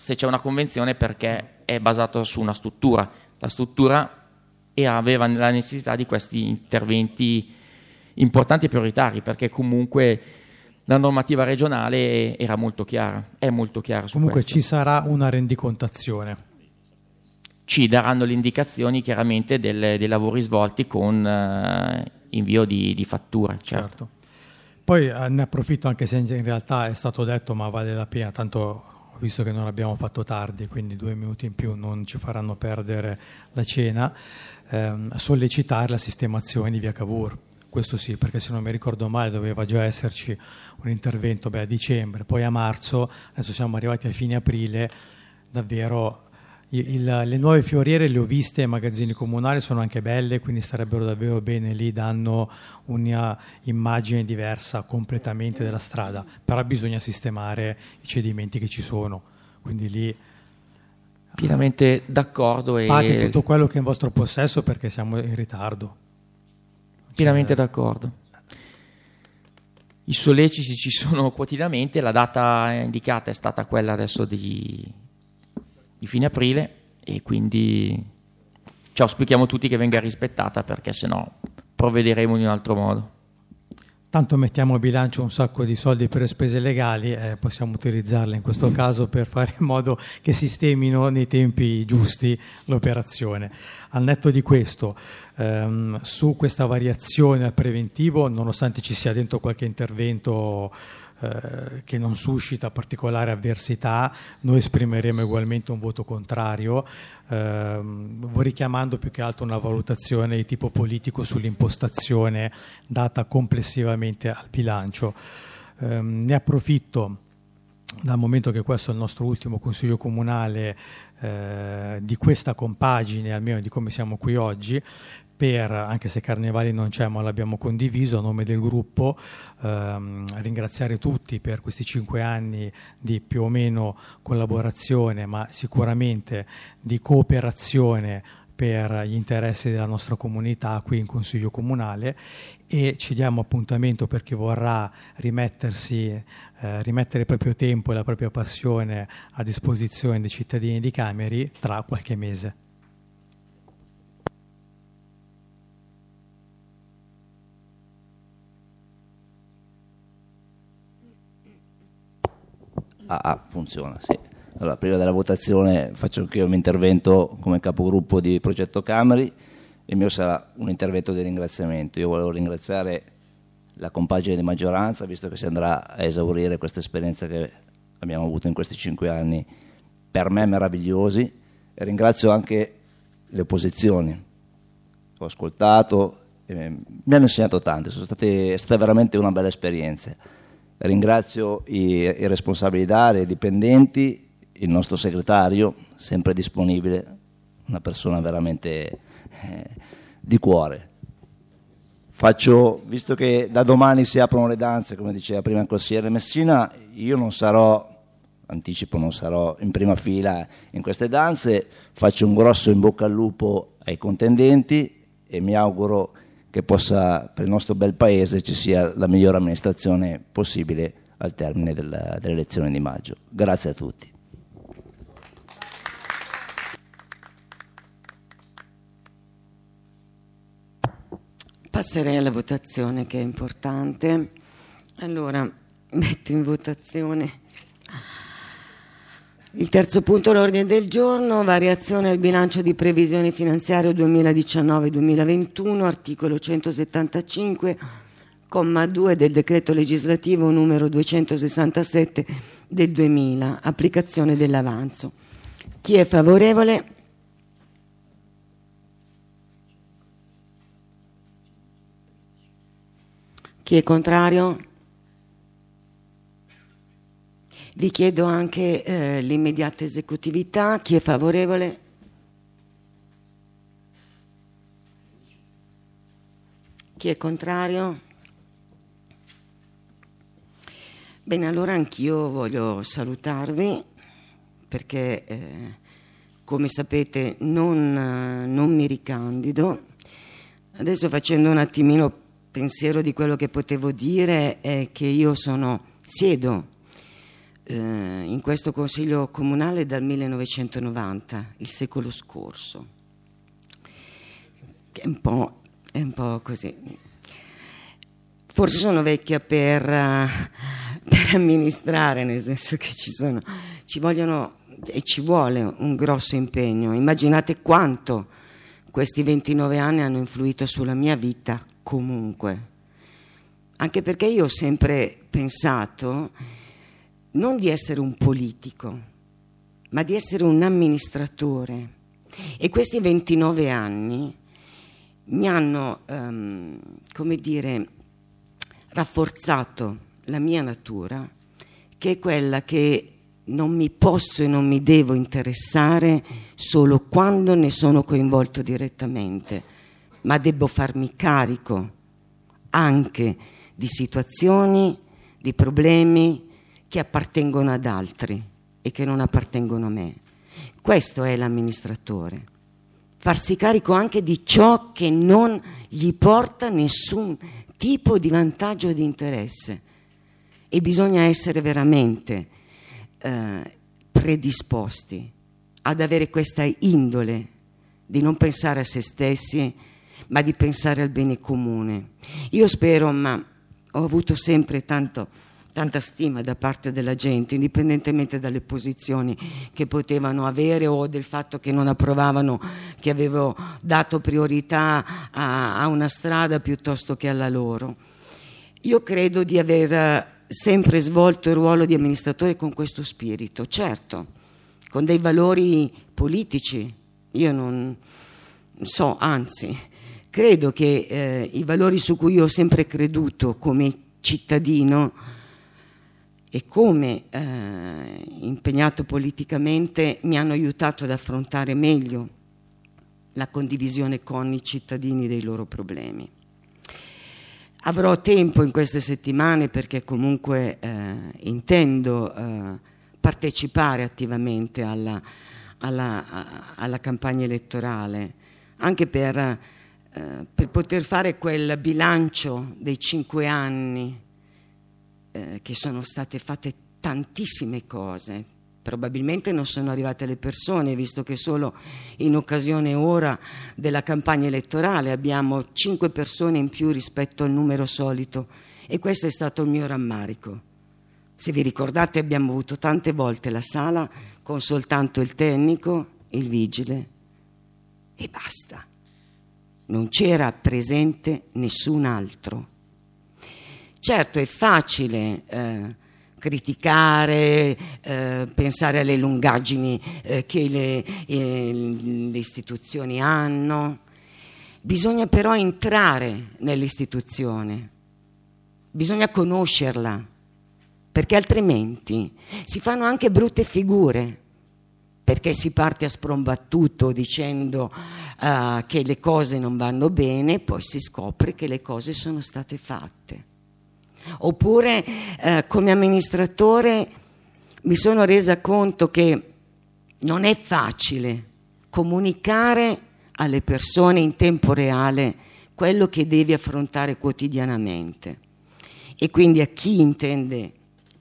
se c'è una convenzione perché è basato su una struttura. La struttura e aveva la necessità di questi interventi importanti e prioritari, perché comunque la normativa regionale era molto chiara, è molto chiara su comunque questo. Ci sarà una rendicontazione. Ci daranno le indicazioni chiaramente del, dei lavori svolti con uh, invio di, di fatture. Certo. Certo. Poi eh, ne approfitto, anche se in realtà è stato detto, ma vale la pena, tanto ho visto che non abbiamo fatto tardi, quindi due minuti in più non ci faranno perdere la cena, ehm, sollecitare la sistemazione di via Cavour. Questo sì, perché se non mi ricordo male doveva già esserci un intervento beh, a dicembre, poi a marzo, adesso siamo arrivati a fine aprile, davvero il, il, le nuove fioriere le ho viste ai magazzini comunali, sono anche belle, quindi starebbero davvero bene lì, danno un'immagine diversa completamente della strada, però bisogna sistemare i cedimenti che ci sono, quindi lì pienamente d'accordo e fate tutto quello che è in vostro possesso perché siamo in ritardo. Pienamente d'accordo. I solleciti ci sono quotidianamente, la data indicata è stata quella adesso di, di fine aprile e quindi ci auspichiamo tutti che venga rispettata, perché sennò provvederemo in un altro modo. Tanto mettiamo a bilancio un sacco di soldi per le spese legali, eh, possiamo utilizzarle in questo caso per fare in modo che sistemino nei tempi giusti l'operazione. Al netto di questo, ehm, su questa variazione al preventivo, nonostante ci sia dentro qualche intervento eh, che non suscita particolare avversità, noi esprimeremo ugualmente un voto contrario, ehm, richiamando più che altro una valutazione di tipo politico sull'impostazione data complessivamente al bilancio. Ehm, ne approfitto dal momento che questo è il nostro ultimo consiglio comunale eh, di questa compagine, almeno di come siamo qui oggi, per, anche se Carnevali non c'è ma l'abbiamo condiviso, a nome del gruppo ehm, ringraziare tutti per questi cinque anni di più o meno collaborazione, ma sicuramente di cooperazione per gli interessi della nostra comunità qui in Consiglio Comunale, e ci diamo appuntamento per chi vorrà rimettersi, eh, rimettere il proprio tempo e la propria passione a disposizione dei cittadini di Cameri tra qualche mese. Ah, ah, funziona, sì. Allora, prima della votazione faccio anche io il mio intervento come capogruppo di Progetto Cameri. Il mio sarà un intervento di ringraziamento. Io volevo ringraziare la compagine di maggioranza, visto che si andrà a esaurire questa esperienza che abbiamo avuto in questi cinque anni, per me meravigliosi, e ringrazio anche le opposizioni. Ho ascoltato, eh, mi hanno insegnato tanto, sono state, è stata veramente una bella esperienza. Ringrazio i, i responsabili d'area, i dipendenti, il nostro segretario, sempre disponibile, una persona veramente eh, di cuore. Faccio, visto che da domani si aprono le danze, come diceva prima il consigliere Messina, io non sarò, anticipo, non sarò in prima fila in queste danze, faccio un grosso in bocca al lupo ai contendenti e mi auguro che possa, per il nostro bel paese, ci sia la migliore amministrazione possibile al termine della, delle elezioni di maggio. Grazie a tutti. Passerei alla votazione, che è importante. Allora, metto in votazione il terzo punto all'ordine del giorno, variazione al bilancio di previsione finanziario duemiladiciannove duemilaventuno, articolo centosettantacinque, comma due del decreto legislativo numero duecentosessantasette del duemila, applicazione dell'avanzo. Chi è favorevole? Chi è contrario? Vi chiedo anche eh, l'immediata esecutività. Chi è favorevole? Chi è contrario? Bene, allora anch'io voglio salutarvi perché, eh, come sapete, non, non mi ricandido. Adesso, facendo un attimino pensiero di quello che potevo dire, è che io sono, siedo eh, in questo Consiglio Comunale dal millenovecentonovanta, il secolo scorso, che è un po', è un po' così. Forse sono vecchia per, uh, per amministrare, nel senso che ci sono, ci vogliono e ci vuole un grosso impegno. Immaginate quanto questi ventinove anni hanno influito sulla mia vita comunque, anche perché io ho sempre pensato non di essere un politico, ma di essere un amministratore, e questi ventinove anni mi hanno, um, come dire, rafforzato la mia natura, che è quella che non mi posso e non mi devo interessare solo quando ne sono coinvolto direttamente, ma devo farmi carico anche di situazioni, di problemi che appartengono ad altri e che non appartengono a me. Questo è l'amministratore, farsi carico anche di ciò che non gli porta nessun tipo di vantaggio o di interesse, e bisogna essere veramente eh, predisposti ad avere questa indole di non pensare a se stessi, ma di pensare al bene comune. Io spero, ma ho avuto sempre tanto, tanta stima da parte della gente, indipendentemente dalle posizioni che potevano avere o del fatto che non approvavano che avevo dato priorità a, a una strada piuttosto che alla loro. Io credo di aver sempre svolto il ruolo di amministratore con questo spirito, certo, con dei valori politici. Io non so, anzi, credo che eh, i valori su cui io ho sempre creduto come cittadino e come eh, impegnato politicamente mi hanno aiutato ad affrontare meglio la condivisione con i cittadini dei loro problemi. Avrò tempo in queste settimane, perché comunque eh, intendo eh, partecipare attivamente alla, alla, alla campagna elettorale, anche per, eh, per poter fare quel bilancio dei cinque anni eh, che sono state fatte tantissime cose. Probabilmente non sono arrivate le persone, visto che solo in occasione ora della campagna elettorale abbiamo cinque persone in più rispetto al numero solito, e questo è stato il mio rammarico. Se vi ricordate, abbiamo avuto tante volte la sala con soltanto il tecnico, il vigile e basta. Non c'era presente nessun altro. Certo, è facile eh, criticare, eh, pensare alle lungaggini eh, che le, eh, le istituzioni hanno. Bisogna però entrare nell'istituzione, bisogna conoscerla, perché altrimenti si fanno anche brutte figure, perché si parte a sprombattuto dicendo uh, che le cose non vanno bene, poi si scopre che le cose sono state fatte. Oppure eh, come amministratore mi sono resa conto che non è facile comunicare alle persone in tempo reale quello che devi affrontare quotidianamente, e quindi a chi intende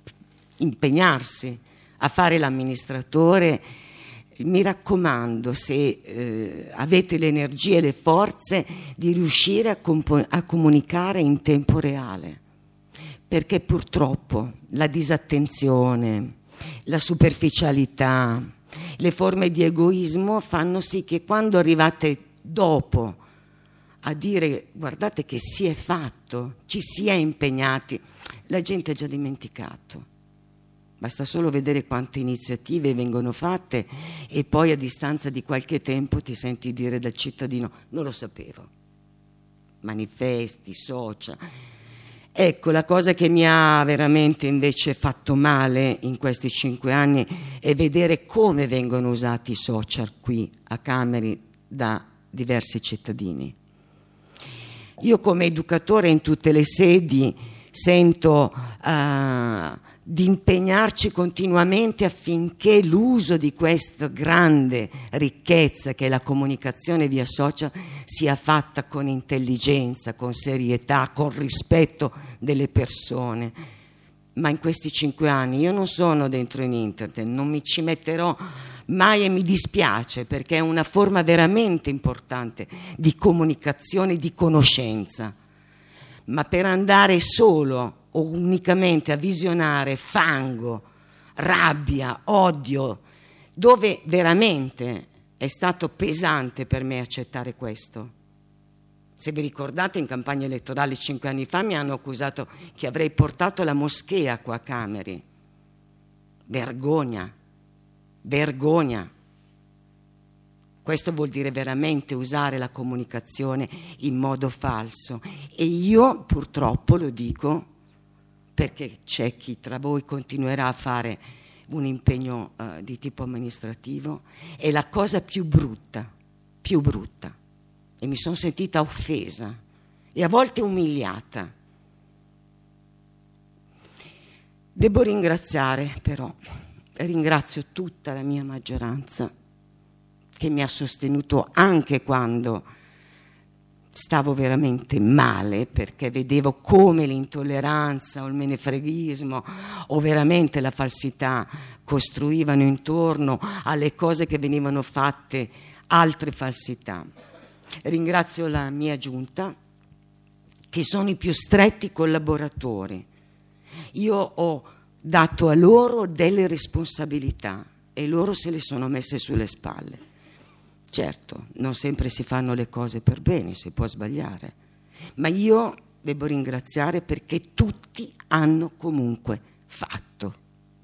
impegnarsi a fare l'amministratore, mi raccomando, se eh, avete le energie e le forze, di riuscire a, compo- a comunicare in tempo reale, perché purtroppo la disattenzione, la superficialità, le forme di egoismo fanno sì che quando arrivate dopo a dire guardate che si è fatto, ci si è impegnati, la gente ha già dimenticato. Basta solo vedere quante iniziative vengono fatte e poi a distanza di qualche tempo ti senti dire dal cittadino non lo sapevo. Manifesti, social. Ecco, la cosa che mi ha veramente invece fatto male in questi cinque anni è vedere come vengono usati i social qui a Cameri da diversi cittadini. Io come educatore in tutte le sedi sento uh, di impegnarci continuamente affinché l'uso di questa grande ricchezza che è la comunicazione via social sia fatta con intelligenza, con serietà, con rispetto delle persone, ma in questi cinque anni io non sono dentro in internet, non mi ci metterò mai e mi dispiace, perché è una forma veramente importante di comunicazione, di conoscenza, ma per andare solo o unicamente a visionare fango, rabbia, odio, dove veramente è stato pesante per me accettare questo. Se vi ricordate, in campagna elettorale cinque anni fa mi hanno accusato che avrei portato la moschea qua a Cameri. Vergogna, vergogna. Questo vuol dire veramente usare la comunicazione in modo falso. E io purtroppo lo dico perché c'è chi tra voi continuerà a fare un impegno uh, di tipo amministrativo. È la cosa più brutta, più brutta. E mi sono sentita offesa e a volte umiliata. Devo ringraziare però, ringrazio tutta la mia maggioranza che mi ha sostenuto anche quando stavo veramente male, perché vedevo come l'intolleranza o il menefreghismo o veramente la falsità costruivano intorno alle cose che venivano fatte altre falsità. Ringrazio la mia giunta, che sono i più stretti collaboratori. Io ho dato a loro delle responsabilità e loro se le sono messe sulle spalle. Certo, non sempre si fanno le cose per bene, si può sbagliare, ma io devo ringraziare perché tutti hanno comunque fatto.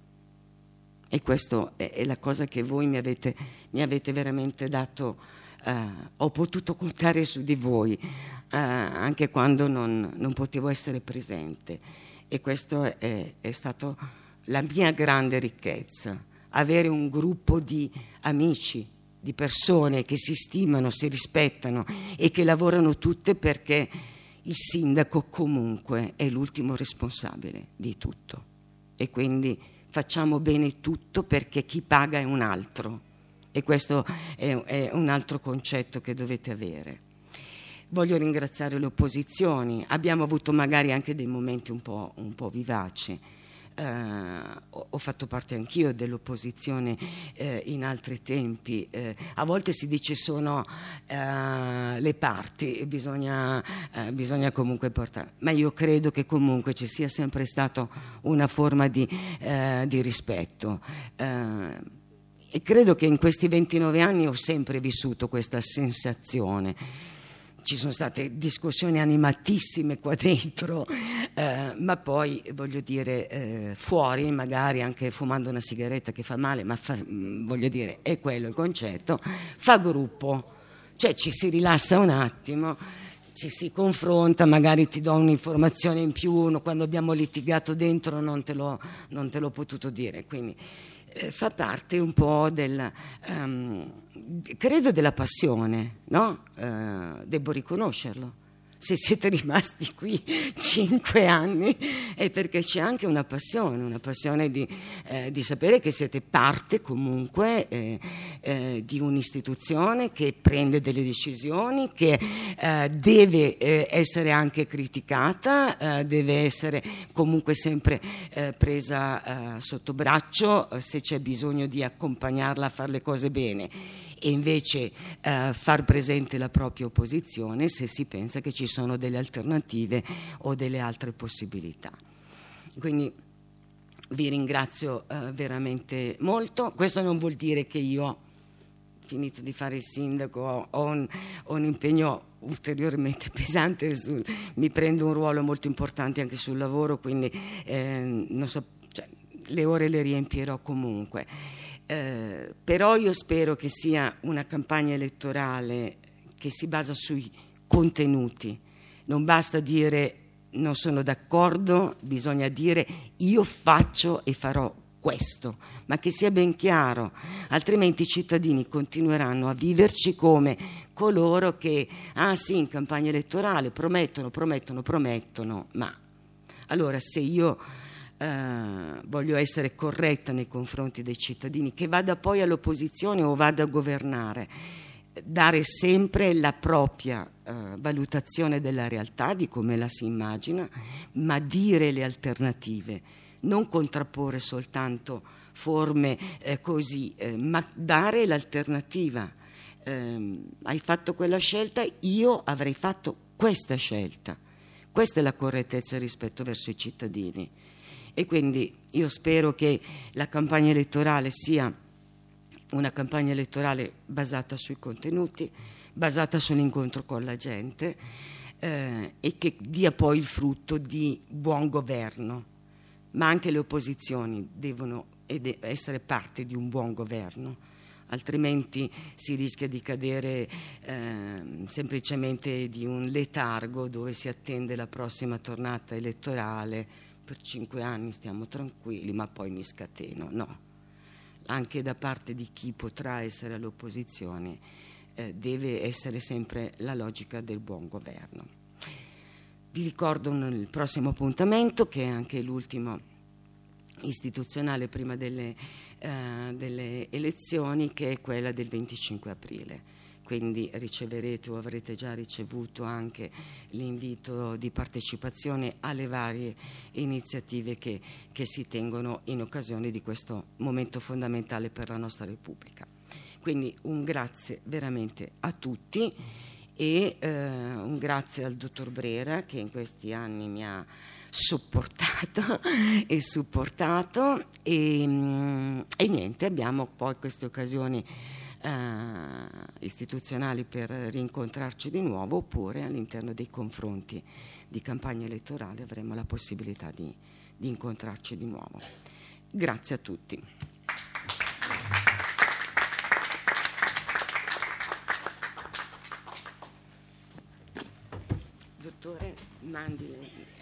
E questa è la cosa che voi mi avete, mi avete veramente dato. Uh, ho potuto contare su di voi uh, anche quando non, non potevo essere presente, e questo è, è stato la mia grande ricchezza, avere un gruppo di amici, di persone che si stimano, si rispettano e che lavorano tutte, perché il sindaco comunque è l'ultimo responsabile di tutto, e quindi facciamo bene tutto perché chi paga è un altro. E questo è, è un altro concetto che dovete avere. Voglio ringraziare le opposizioni. Abbiamo avuto magari anche dei momenti un po', un po' vivaci. Eh, ho, ho fatto parte anch'io dell'opposizione eh, in altri tempi. Eh, a volte si dice sono eh, le parti, e bisogna, eh, bisogna comunque portare. Ma io credo che comunque ci sia sempre stata una forma di, eh, di rispetto. Eh, E credo che in questi ventinove anni ho sempre vissuto questa sensazione. Ci sono state discussioni animatissime qua dentro, eh, ma poi, voglio dire, eh, fuori, magari anche fumando una sigaretta che fa male, ma fa, voglio dire, è quello il concetto, fa gruppo. Cioè ci si rilassa un attimo, ci si confronta, magari ti do un'informazione in più, uno, quando abbiamo litigato dentro non te l'ho, non te l'ho potuto dire, quindi eh, fa parte un po' del, um, credo della passione, no? Uh, devo riconoscerlo. Se siete rimasti qui cinque anni è perché c'è anche una passione, una passione di, eh, di sapere che siete parte comunque eh, eh, di un'istituzione che prende delle decisioni, che eh, deve eh, essere anche criticata, eh, deve essere comunque sempre eh, presa eh, sotto braccio eh, se c'è bisogno di accompagnarla a fare le cose bene. E invece eh, far presente la propria opposizione se si pensa che ci sono delle alternative o delle altre possibilità. Quindi vi ringrazio eh, veramente molto. Questo non vuol dire che io, finito di fare il sindaco, ho un, ho un impegno ulteriormente pesante, sul, mi prendo un ruolo molto importante anche sul lavoro, quindi eh, non so, cioè, le ore le riempirò comunque. Eh, però io spero che sia una campagna elettorale che si basa sui contenuti. Non basta dire non sono d'accordo, bisogna dire io faccio e farò questo, ma che sia ben chiaro, altrimenti i cittadini continueranno a viverci come coloro che, ah sì, in campagna elettorale promettono, promettono, promettono, ma allora se io Uh, voglio essere corretta nei confronti dei cittadini, che vada poi all'opposizione o vada a governare, dare sempre la propria uh, valutazione della realtà, di come la si immagina, ma dire le alternative, non contrapporre soltanto forme eh, così, eh, ma dare l'alternativa. Eh, hai fatto quella scelta, io avrei fatto questa scelta. Questa è la correttezza rispetto verso i cittadini. E quindi io spero che la campagna elettorale sia una campagna elettorale basata sui contenuti, basata sull'incontro con la gente, eh, e che dia poi il frutto di buon governo. Ma anche le opposizioni devono ed essere parte di un buon governo, altrimenti si rischia di cadere eh, semplicemente di un letargo dove si attende la prossima tornata elettorale. Per cinque anni stiamo tranquilli, ma poi mi scateno. No, anche da parte di chi potrà essere all'opposizione eh, deve essere sempre la logica del buon governo. Vi ricordo un, il prossimo appuntamento, che è anche l'ultimo istituzionale prima delle, eh, delle elezioni, che è quella del venticinque aprile. Quindi riceverete o avrete già ricevuto anche l'invito di partecipazione alle varie iniziative che, che si tengono in occasione di questo momento fondamentale per la nostra Repubblica. Quindi un grazie veramente a tutti e eh, un grazie al dottor Brera, che in questi anni mi ha sopportato e supportato e, e niente, abbiamo poi queste occasioni Uh, istituzionali per rincontrarci di nuovo, oppure all'interno dei confronti di campagna elettorale avremo la possibilità di, di incontrarci di nuovo. Grazie a tutti. Dottore, mandi